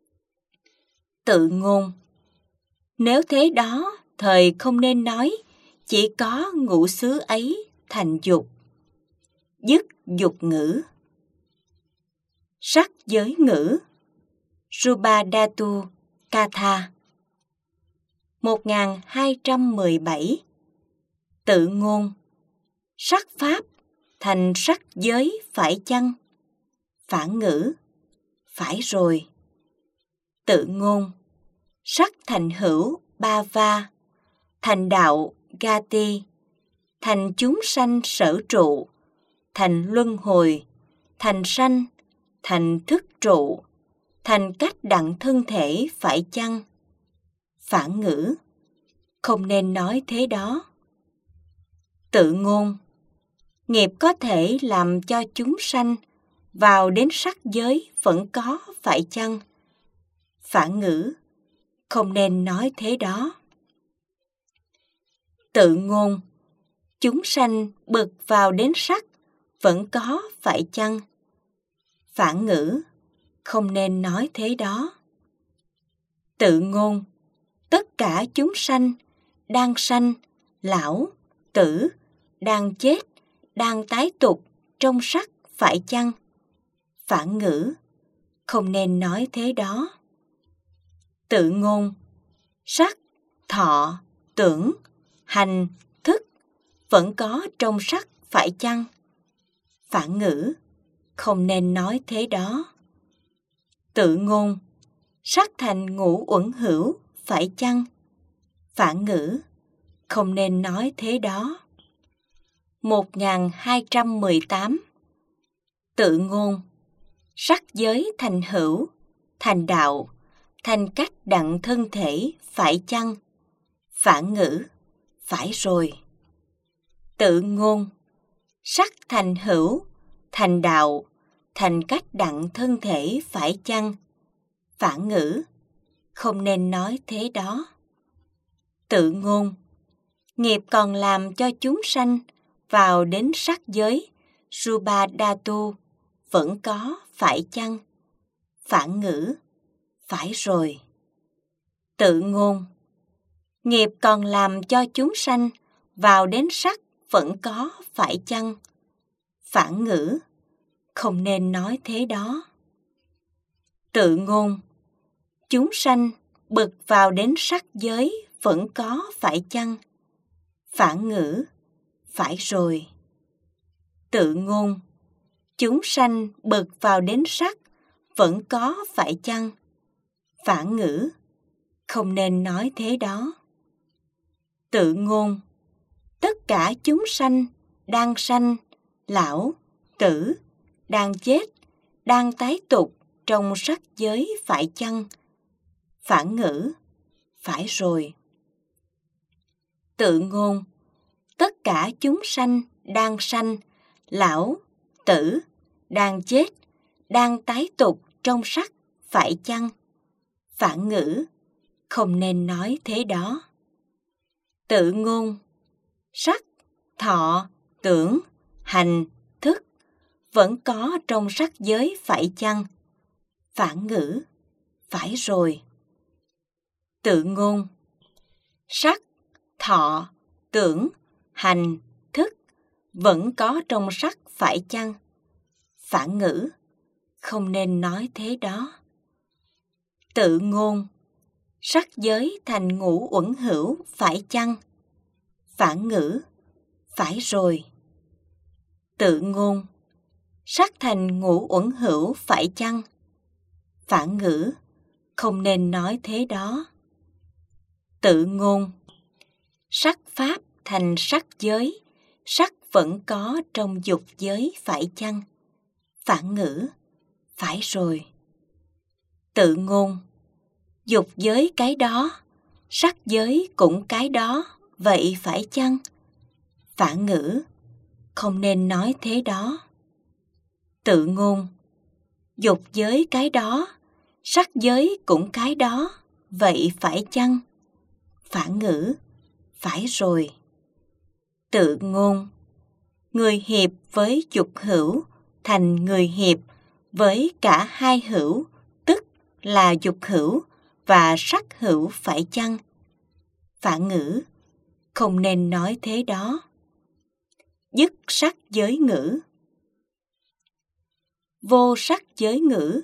Speaker 1: Tự ngôn, nếu thế đó, thời không nên nói chỉ có ngũ xứ ấy thành dục. Dứt dục ngữ. Sắc giới ngữ. Rubadatu Katha. một nghìn hai trăm mười bảy. Tự ngôn, sắc pháp thành sắc giới, phải chăng? Phản ngữ, phải rồi. Tự ngôn, sắc thành hữu ba va, thành đạo gati, thành chúng sanh sở trụ, thành luân hồi, thành sanh, thành thức trụ, thành cách đặng thân thể, phải chăng? Phản ngữ, không nên nói thế đó. Tự ngôn, Nghiệp có thể làm cho chúng sanh vào đến sắc giới vẫn có, phải chăng? Phản ngữ, không nên nói thế đó. Tự ngôn, chúng sanh bực vào đến sắc vẫn có, phải chăng? Phản ngữ, không nên nói thế đó. Tự ngôn, tất cả chúng sanh đang sanh, lão, tử, đang chết, đang tái tục trong sắc, phải chăng? Phản ngữ, không nên nói thế đó. Tự ngôn, sắc, thọ, tưởng, hành, thức vẫn có trong sắc, phải chăng? Phản ngữ, không nên nói thế đó. Tự ngôn, sắc thành ngũ uẩn hữu, phải chăng? Phản ngữ, không nên nói thế đó. một nghìn hai trăm mười tám. Tự ngôn, sắc giới thành hữu, thành đạo, thành cách đặng thân thể, phải chăng? Phản ngữ, phải rồi. Tự ngôn, sắc thành hữu, thành đạo, thành cách đặng thân thể, phải chăng? Phản ngữ, không nên nói thế đó. Tự ngôn, nghiệp còn làm cho chúng sanh vào đến sắc giới, Subhadhatu, vẫn có, phải chăng? Phản ngữ, phải rồi. Tự ngôn, nghiệp còn làm cho chúng sanh vào đến sắc vẫn có, phải chăng? Phản ngữ, không nên nói thế đó. Tự ngôn, chúng sanh bực vào đến sắc giới vẫn có, phải chăng? Phản ngữ, phải rồi. Tự ngôn, chúng sanh bực vào đến sắc vẫn có, phải chăng? Phản ngữ, không nên nói thế đó. Tự ngôn, tất cả chúng sanh đang sanh, lão, tử, đang chết, đang tái tục trong sắc giới, phải chăng? Phản ngữ, phải rồi. Tự ngôn, tất cả chúng sanh đang sanh, lão, tử, đang chết, đang tái tục trong sắc, phải chăng? Phản ngữ, không nên nói thế đó. Tự ngôn, sắc, thọ, tưởng, hành, thức vẫn có trong sắc giới, phải chăng? Phản ngữ, phải rồi. Tự ngôn, sắc, thọ, tưởng, hành, thức vẫn có trong sắc, phải chăng? Phản ngữ, không nên nói thế đó. Tự ngôn, sắc giới thành ngũ uẩn hữu, phải chăng? Phản ngữ, phải rồi. Tự ngôn, sắc thành ngũ uẩn hữu, phải chăng? Phản ngữ, không nên nói thế đó. Tự ngôn, sắc pháp thành sắc giới, sắc vẫn có trong dục giới, phải chăng? Phản ngữ, phải rồi. Tự ngôn, dục giới cái đó, sắc giới cũng cái đó, vậy phải chăng? Phản ngữ, không nên nói thế đó. Tự ngôn, dục giới cái đó, sắc giới cũng cái đó, vậy phải chăng? Phản ngữ, phải rồi. Tự ngôn, người hiệp với dục hữu thành người hiệp với cả hai hữu, tức là dục hữu và sắc hữu, phải chăng? Phản ngữ, không nên nói thế đó. Dứt sắc giới ngữ. Vô sắc giới ngữ.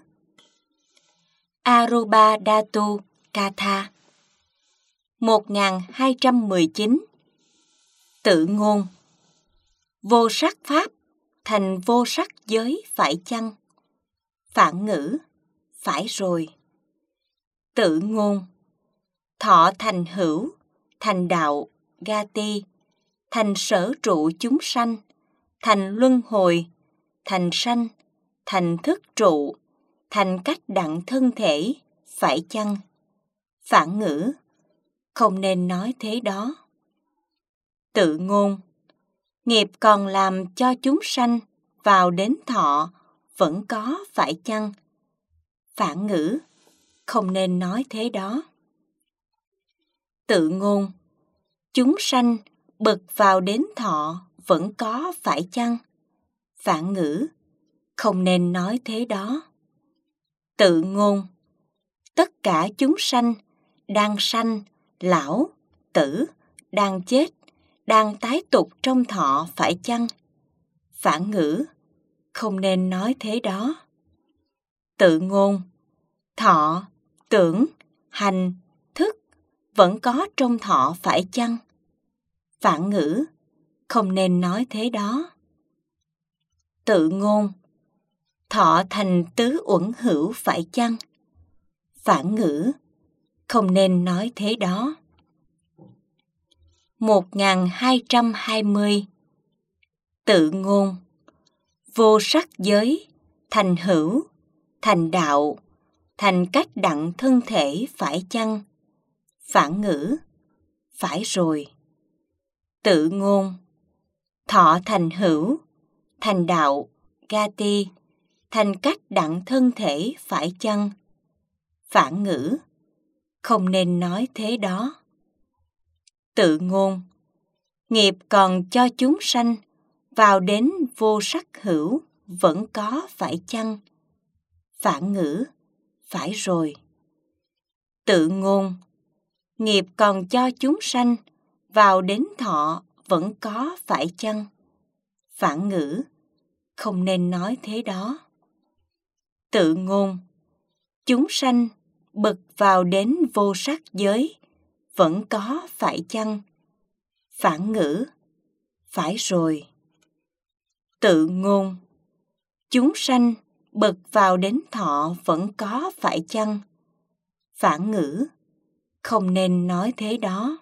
Speaker 1: Arupa Dhatu Katha. một nghìn hai trăm mười chín. Tự ngôn, vô sắc pháp thành vô sắc giới, phải chăng? Phản ngữ, phải rồi. Tự ngôn, thọ thành hữu, thành đạo, Gati, thành sở trụ chúng sanh, thành luân hồi, thành sanh, thành thức trụ, thành cách đặng thân thể, phải chăng? Phản ngữ, không nên nói thế đó. Tự ngôn, nghiệp còn làm cho chúng sanh vào đến thọ vẫn có phải chăng? Phản ngữ, không nên nói thế đó. Tự ngôn, chúng sanh bực vào đến thọ vẫn có phải chăng? Phản ngữ, không nên nói thế đó. Tự ngôn, tất cả chúng sanh đang sanh, lão, tử, đang chết, đang tái tục trong thọ phải chăng? Phản ngữ, không nên nói thế đó. Tự ngôn, thọ, tưởng, hành, thức vẫn có trong thọ phải chăng? Phản ngữ, không nên nói thế đó. Tự ngôn, thọ thành tứ uẩn hữu phải chăng? Phản ngữ, không nên nói thế đó. một nghìn hai trăm hai mươi. Tự ngôn, vô sắc giới, thành hữu, thành đạo, thành cách đặng thân thể phải chăng? Phản ngữ, phải rồi. Tự ngôn, thọ thành hữu, thành đạo, gati, thành cách đặng thân thể phải chăng? Phản ngữ, không nên nói thế đó. Tự ngôn, nghiệp còn cho chúng sanh vào đến vô sắc hữu vẫn có phải chăng? Phản ngữ, phải rồi. Tự ngôn, nghiệp còn cho chúng sanh vào đến thọ vẫn có phải chăng? Phản ngữ, không nên nói thế đó. Tự ngôn, chúng sanh bực vào đến vô sắc giới vẫn có phải chăng? Phản ngữ, phải rồi. Tự ngôn, chúng sanh bực vào đến thọ vẫn có phải chăng? Phản ngữ, không nên nói thế đó.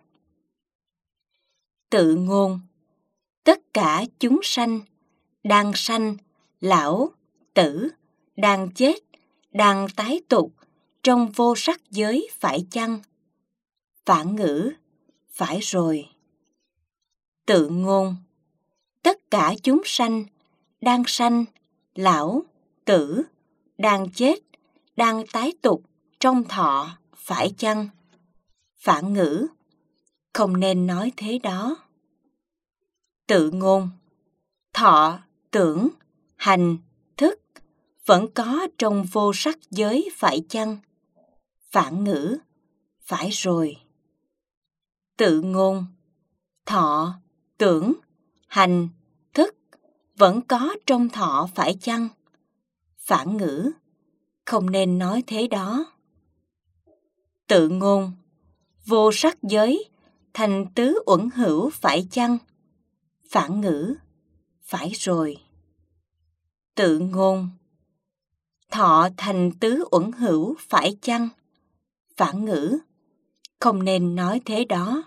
Speaker 1: Tự ngôn, tất cả chúng sanh đang sanh, lão, tử, đang chết, đang tái tục trong vô sắc giới phải chăng? Phản ngữ, phải rồi. Tự ngôn, tất cả chúng sanh đang sanh, lão, tử, đang chết, đang tái tục trong thọ phải chăng? Phản ngữ, không nên nói thế đó. Tự ngôn, thọ, tưởng, hành, thức vẫn có trong vô sắc giới phải chăng? Phản ngữ, phải rồi. Tự ngôn, thọ, tưởng, hành, thức vẫn có trong thọ phải chăng? Phản ngữ, không nên nói thế đó. Tự ngôn, vô sắc giới thành tứ uẩn hữu phải chăng? Phản ngữ, phải rồi. Tự ngôn, thọ thành tứ uẩn hữu phải chăng? Phản ngữ, không nên nói thế đó.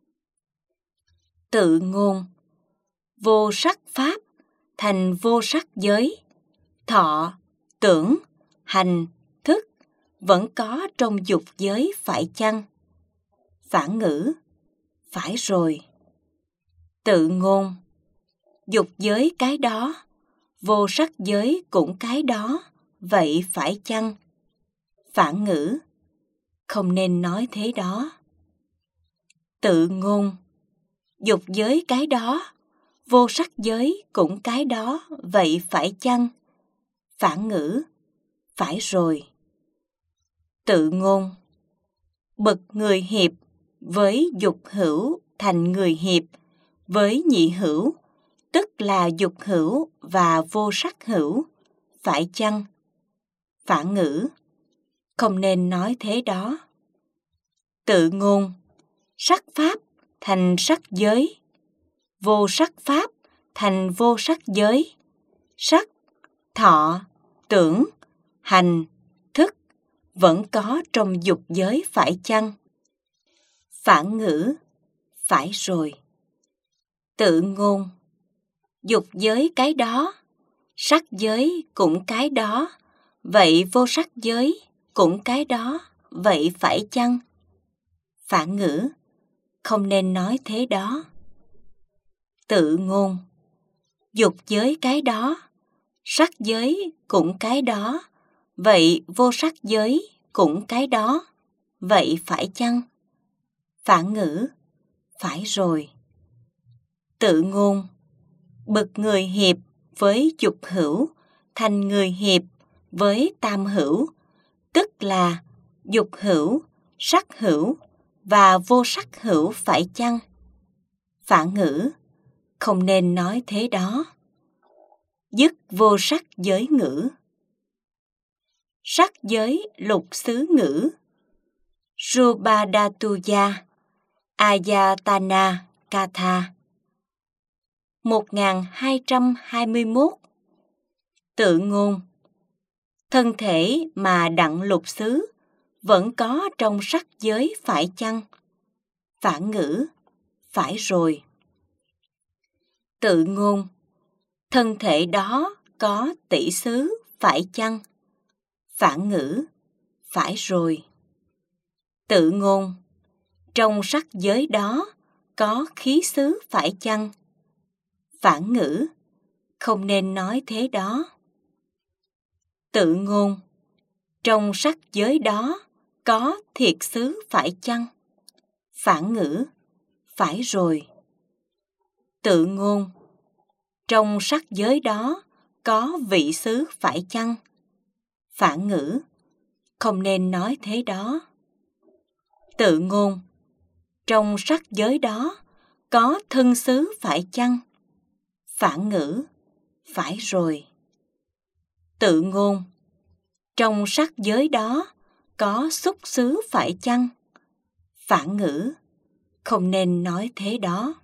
Speaker 1: Tự ngôn, vô sắc pháp thành vô sắc giới, thọ, tưởng, hành, thức vẫn có trong dục giới phải chăng? Phản ngữ, phải rồi. Tự ngôn, dục giới cái đó, vô sắc giới cũng cái đó, vậy phải chăng? Phản ngữ, không nên nói thế đó. Tự ngôn, dục giới cái đó, vô sắc giới cũng cái đó, vậy phải chăng? Phản ngữ, phải rồi. Tự ngôn, bậc người hiệp với dục hữu thành người hiệp với nhị hữu, tức là dục hữu và vô sắc hữu, phải chăng? Phản ngữ, không nên nói thế đó. Tự ngôn, sắc pháp thành sắc giới, vô sắc pháp thành vô sắc giới, sắc, thọ, tưởng, hành, thức vẫn có trong dục giới phải chăng? Phản ngữ, phải rồi. Tự ngôn, dục giới cái đó, sắc giới cũng cái đó, vậy vô sắc giới cũng cái đó, vậy phải chăng? Phản ngữ, không nên nói thế đó. Tự ngôn. Dục giới cái đó, sắc giới cũng cái đó, vậy vô sắc giới cũng cái đó, vậy phải chăng? Phản ngữ. Phải rồi. Tự ngôn. Bực người hiệp với dục hữu thành người hiệp với tam hữu, tức là dục hữu, sắc hữu và vô sắc hữu phải chăng? Phản ngữ. Không nên nói thế đó. Dứt vô sắc giới ngữ. Sắc giới lục xứ ngữ. Rubadatuya Ayatana Katha. một nghìn hai trăm hai mươi mốt. Tự ngôn. Thân thể mà đặng lục xứ vẫn có trong sắc giới phải chăng? Phản ngữ. Phải rồi. Tự ngôn. Thân thể đó có tỷ xứ phải chăng? Phản ngữ. Phải rồi. Tự ngôn. Trong sắc giới đó có khí xứ phải chăng? Phản ngữ. Không nên nói thế đó. Tự ngôn. Trong sắc giới đó có thiệt xứ phải chăng? Phản ngữ. Phải rồi. Tự ngôn. Trong sắc giới đó có vị xứ phải chăng? Phản ngữ. Không nên nói thế đó. Tự ngôn. Trong sắc giới đó có thân xứ phải chăng? Phản ngữ. Phải rồi. Tự ngôn. Trong sắc giới đó có xúc xứ phải chăng? Phản ngữ. Không nên nói thế đó.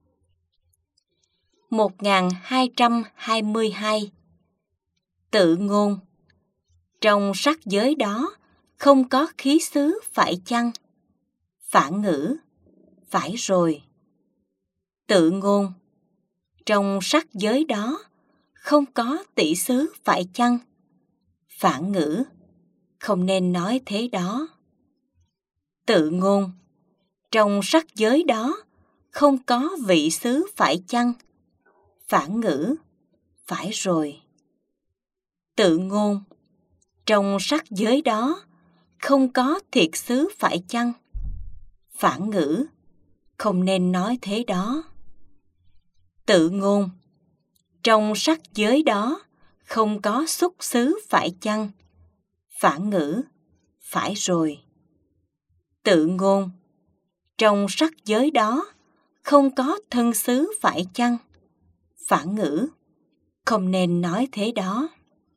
Speaker 1: một nghìn hai trăm hai mươi hai. Tự ngôn. Trong sắc giới đó không có khí xứ phải chăng? Phản ngữ. Phải rồi. Tự ngôn. Trong sắc giới đó không có tỷ xứ phải chăng? Phản ngữ. Không nên nói thế đó. Tự ngôn. Trong sắc giới đó không có vị xứ phải chăng? Phản ngữ. Phải rồi. Tự ngôn. Trong sắc giới đó không có thiệt xứ phải chăng? Phản ngữ. Không nên nói thế đó. Tự ngôn. Trong sắc giới đó không có xúc xứ phải chăng? Phản ngữ. Phải rồi. Tự ngôn. Trong sắc giới đó không có thân xứ phải chăng? Phản ngữ. Không nên nói thế đó.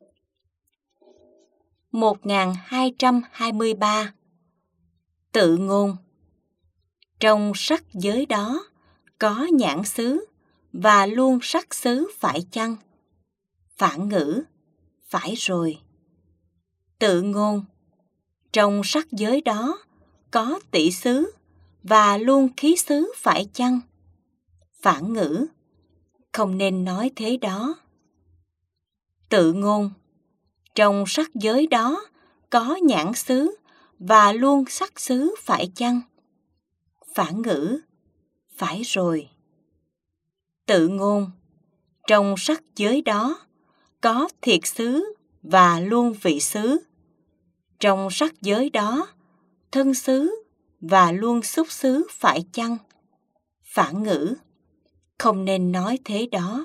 Speaker 1: một nghìn hai trăm hai mươi ba. Tự ngôn. Trong sắc giới đó có nhãn xứ và luôn sắc xứ phải chăng? Phản ngữ. Phải rồi. Tự ngôn. Trong sắc giới đó có tỷ xứ và luôn khí xứ phải chăng? Phản ngữ. Không nên nói thế đó. Tự ngôn. Trong sắc giới đó có nhãn xứ và luôn sắc xứ phải chăng? Phản ngữ. Phải rồi. Tự ngôn. Trong sắc giới đó có thiệt xứ và luôn vị xứ. Trong sắc giới đó thân xứ và luôn xúc xứ phải chăng? Phản ngữ. Không nên nói thế đó.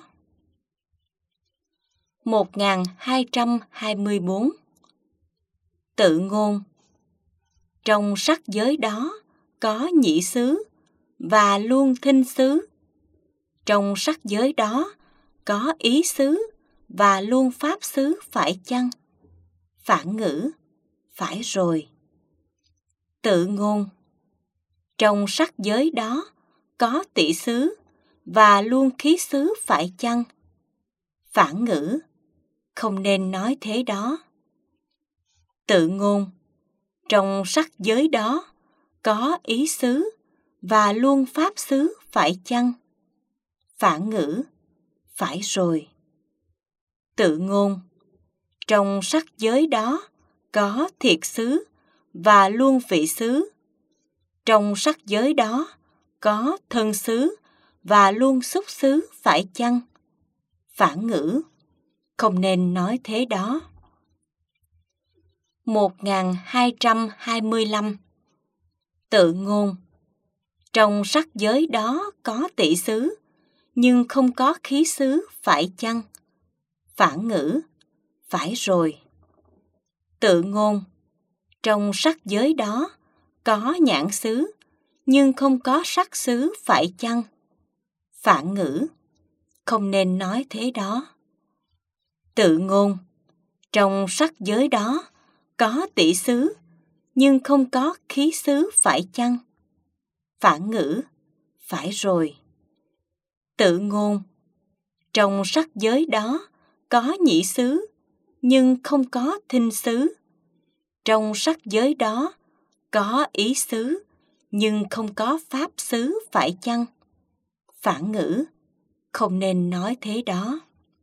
Speaker 1: một nghìn hai trăm hai mươi bốn. Tự ngôn. Trong sắc giới đó có nhĩ xứ và luôn thinh xứ. Trong sắc giới đó có ý xứ và luôn pháp xứ phải chăng? Phản ngữ. Phải rồi. Tự ngôn. Trong sắc giới đó có tỷ xứ và luôn khí xứ phải chăng? Phản ngữ. Không nên nói thế đó. Tự ngôn. Trong sắc giới đó có ý xứ và luôn pháp xứ phải chăng? Phản ngữ. Phải rồi. Tự ngôn. Trong sắc giới đó có thiệt xứ và luôn vị xứ. Trong sắc giới đó có thân xứ và luôn xuất xứ phải chăng? Phản ngữ, không nên nói thế đó. một nghìn hai trăm hai mươi lăm. Tự ngôn. Trong sắc giới đó có tỷ xứ, nhưng không có khí xứ phải chăng? Phản ngữ, phải rồi. Tự ngôn. Trong sắc giới đó có nhãn xứ, nhưng không có sắc xứ phải chăng? Phản ngữ, không nên nói thế đó. Tự ngôn. Trong sắc giới đó có tỷ xứ, nhưng không có khí xứ phải chăng? Phản ngữ, phải rồi. Tự ngôn. Trong sắc giới đó có nhĩ xứ, nhưng không có thinh xứ. Trong sắc giới đó có ý xứ, nhưng không có pháp xứ phải chăng? Phản ngữ, không nên nói thế đó.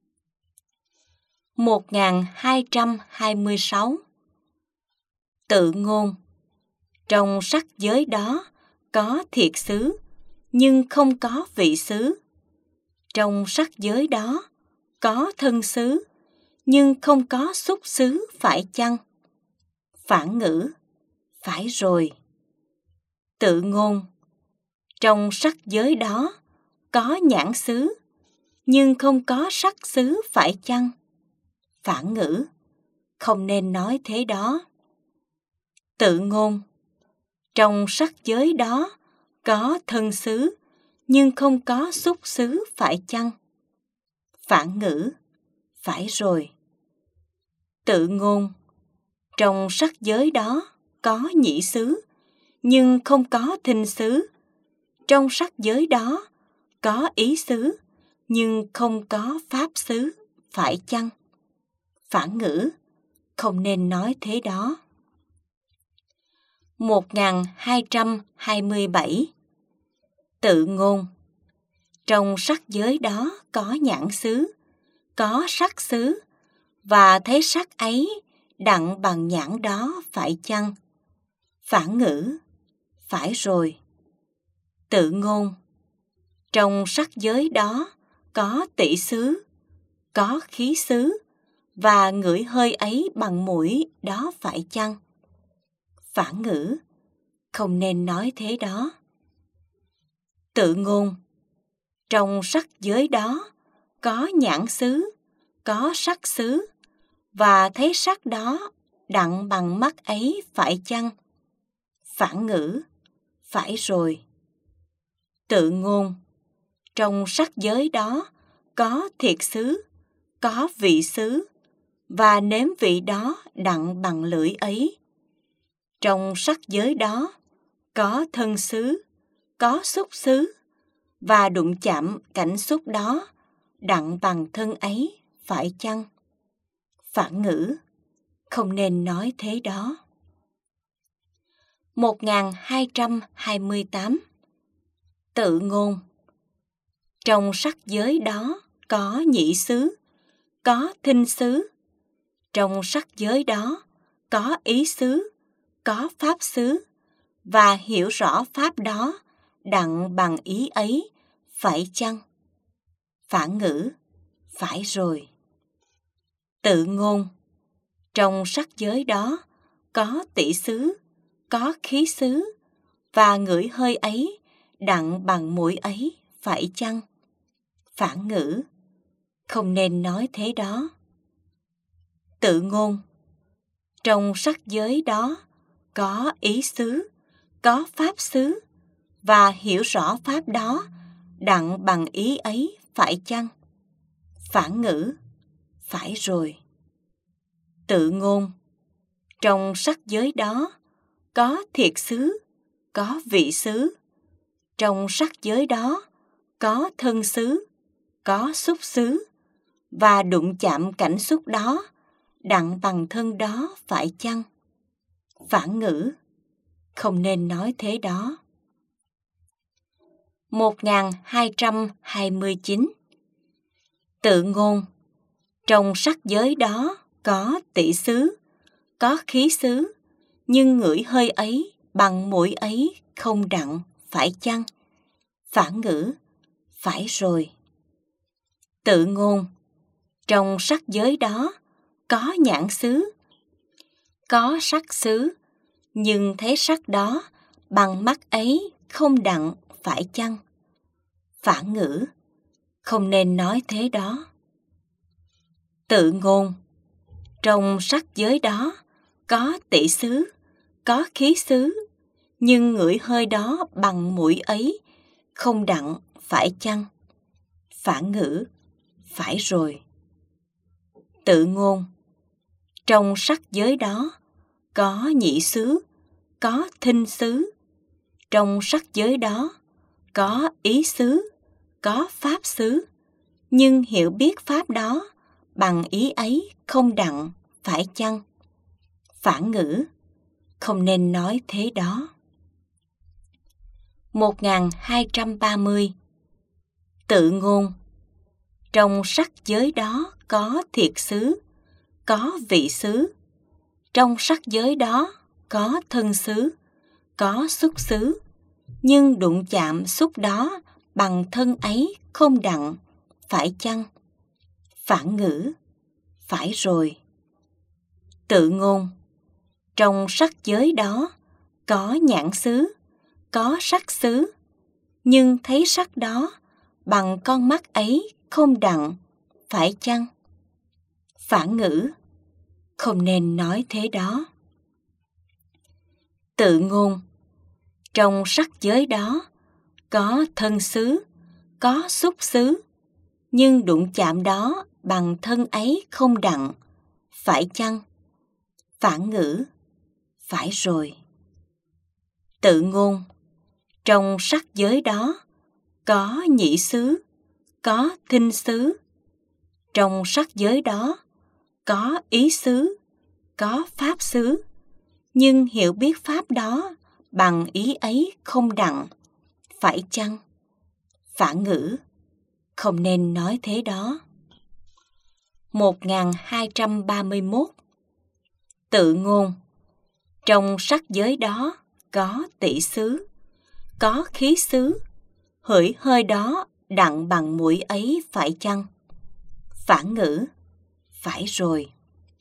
Speaker 1: một nghìn hai trăm hai mươi sáu. Tự ngôn. Trong sắc giới đó có thiệt xứ, nhưng không có vị xứ. Trong sắc giới đó có thân xứ, nhưng không có xúc xứ phải chăng? Phản ngữ, phải rồi. Tự ngôn. Trong sắc giới đó có nhãn xứ, nhưng không có sắc xứ phải chăng? Phản ngữ, không nên nói thế đó. Tự ngôn. Trong sắc giới đó có thân xứ, nhưng không có xúc xứ phải chăng? Phản ngữ, phải rồi. Tự ngôn. Trong sắc giới đó có nhĩ xứ, nhưng không có thinh xứ. Trong sắc giới đó có ý xứ, nhưng không có pháp xứ phải chăng? Phản ngữ, không nên nói thế đó. một nghìn hai trăm hai mươi bảy. Tự ngôn. Trong sắc giới đó có nhãn xứ, có sắc xứ, và thấy sắc ấy đặng bằng nhãn đó phải chăng? Phản ngữ, phải rồi. Tự ngôn. Trong sắc giới đó có tỷ xứ, có khí xứ, và ngửi hơi ấy bằng mũi đó phải chăng? Phản ngữ, không nên nói thế đó. Tự ngôn. Trong sắc giới đó có nhãn xứ, có sắc xứ, và thấy sắc đó đặng bằng mắt ấy phải chăng? Phản ngữ, phải rồi. Tự ngôn. Trong sắc giới đó có thiệt xứ, có vị xứ, và nếm vị đó đặng bằng lưỡi ấy. Trong sắc giới đó có thân xứ, có xúc xứ, và đụng chạm cảnh xúc đó đặng bằng thân ấy phải chăng? Phản ngữ, không nên nói thế đó. một nghìn hai trăm hai mươi tám. Tự ngôn. Trong sắc giới đó có nhĩ xứ, có thinh xứ. Trong sắc giới đó có ý xứ, có pháp xứ, và hiểu rõ pháp đó đặng bằng ý ấy phải chăng? Phản ngữ, phải rồi. Tự ngôn. Trong sắc giới đó có tỷ xứ, có khí xứ, và ngửi hơi ấy đặng bằng mũi ấy phải chăng? Phản ngữ, không nên nói thế đó. Tự ngôn. Trong sắc giới đó có ý xứ, có pháp xứ, và hiểu rõ pháp đó đặng bằng ý ấy phải chăng? Phản ngữ, phải rồi. Tự ngôn. Trong sắc giới đó có thiệt xứ, có vị xứ. Trong sắc giới đó có thân xứ, có xúc xứ, và đụng chạm cảnh xúc đó đặng bằng thân đó phải chăng? Phản ngữ, không nên nói thế đó. một nghìn hai trăm hai mươi chín. Tự ngôn. Trong sắc giới đó có tỷ xứ, có khí xứ, nhưng ngửi hơi ấy bằng mũi ấy không đặng phải chăng? Phản ngữ, phải rồi. Tự ngôn: trong sắc giới đó có nhãn xứ, có sắc xứ, nhưng thấy sắc đó bằng mắt ấy không đặng, phải chăng? Phản ngữ: không nên nói thế đó. Tự ngôn: trong sắc giới đó có tỷ xứ, có khí xứ, nhưng ngửi hơi đó bằng mũi ấy không đặng, phải chăng? Phản ngữ: phải rồi. Tự ngôn: trong sắc giới đó có nhĩ xứ, có thinh xứ, trong sắc giới đó có ý xứ, có pháp xứ, nhưng hiểu biết pháp đó bằng ý ấy không đặng, phải chăng? Phản ngữ: không nên nói thế đó. một nghìn hai trăm ba mươi. Tự ngôn: trong sắc giới đó có thiệt xứ, có vị xứ, trong sắc giới đó có thân xứ, có xúc xứ, nhưng đụng chạm xúc đó bằng thân ấy không đặng, phải chăng? Phản ngữ: phải rồi. Tự ngôn: trong sắc giới đó có nhãn xứ, có sắc xứ, nhưng thấy sắc đó bằng con mắt ấy không đặng, phải chăng? Phản ngữ: không nên nói thế đó. Tự ngôn: trong sắc giới đó có thân xứ, có xúc xứ, nhưng đụng chạm đó bằng thân ấy không đặng, phải chăng? Phản ngữ: phải rồi. Tự ngôn: trong sắc giới đó có nhĩ xứ, có thinh xứ, trong sắc giới đó có ý xứ, có pháp xứ, nhưng hiểu biết pháp đó bằng ý ấy không đặng, phải chăng? Phản ngữ: không nên nói thế đó. một nghìn hai trăm ba mươi mốt. Tự ngôn: trong sắc giới đó có tỷ xứ, có khí xứ, hửi hơi đó đặng bằng mũi ấy, phải chăng? Phản ngữ: phải rồi.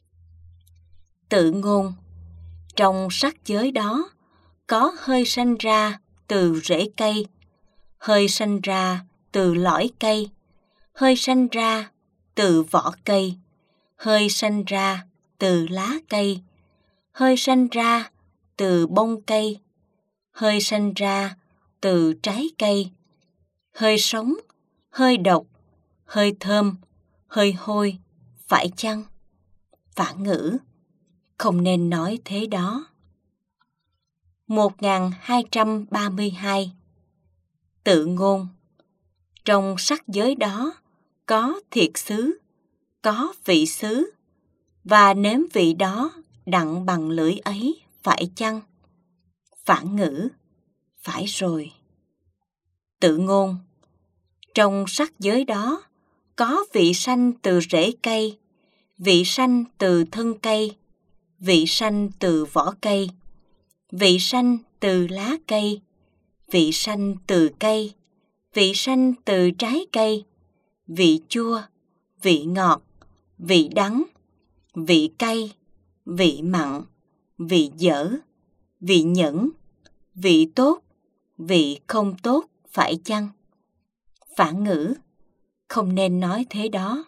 Speaker 1: Tự ngôn: trong sắc giới đó có hơi sanh ra từ rễ cây, hơi sanh ra từ lõi cây, hơi sanh ra từ vỏ cây, hơi sanh ra từ lá cây, hơi sanh ra từ bông cây, hơi sanh ra từ trái cây, hơi sống, hơi độc, hơi thơm, hơi hôi, phải chăng? Phản ngữ: không nên nói thế đó. một nghìn hai trăm ba mươi hai. Tự ngôn: trong sắc giới đó có thiệt xứ, có vị xứ, và nếm vị đó đặng bằng lưỡi ấy, phải chăng? Phản ngữ: phải rồi. Tự ngôn: trong sắc giới đó có vị sanh từ rễ cây, vị sanh từ thân cây, vị sanh từ vỏ cây, vị sanh từ lá cây, vị sanh từ cây, vị sanh từ trái cây, vị chua, vị ngọt, vị đắng, vị cay, vị mặn, vị dở, vị nhẫn, vị tốt, vị không tốt, phải chăng? Phản ngữ: không nên nói thế đó.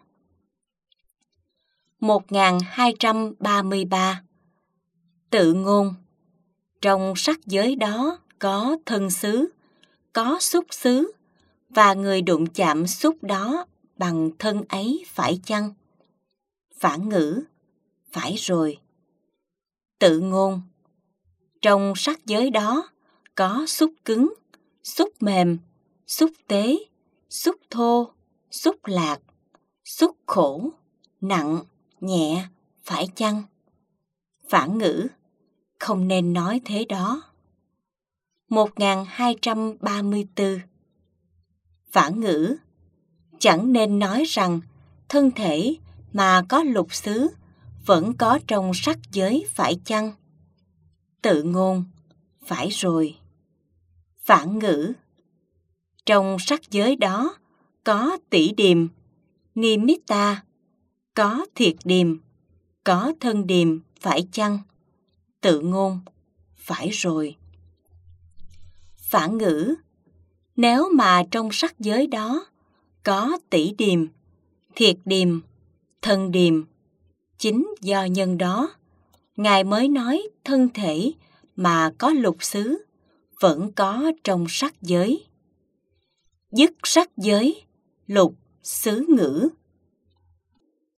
Speaker 1: một nghìn hai trăm ba mươi ba. Tự ngôn: trong sắc giới đó có thân xứ, có xúc xứ, và người đụng chạm xúc đó bằng thân ấy, phải chăng? Phản ngữ: phải rồi. Tự ngôn: trong sắc giới đó có xúc cứng, xúc mềm, xúc tế, xúc thô, xúc lạc, xúc khổ, nặng, nhẹ, phải chăng? Phản ngữ: không nên nói thế đó. một nghìn hai trăm ba mươi tư. Phản ngữ: chẳng nên nói rằng thân thể mà có lục xứ vẫn có trong sắc giới, phải chăng? Tự ngôn: phải rồi. Phản ngữ: trong sắc giới đó có tỷ điềm, nimitta, có thiệt điềm, có thân điềm, phải chăng? Tự ngôn, phải rồi. Phản ngữ, nếu mà trong sắc giới đó có tỷ điềm, thiệt điềm, thân điềm, chính do nhân đó, Ngài mới nói thân thể mà có lục xứ vẫn có trong sắc giới. Dứt sắc giới, lục xứ ngữ.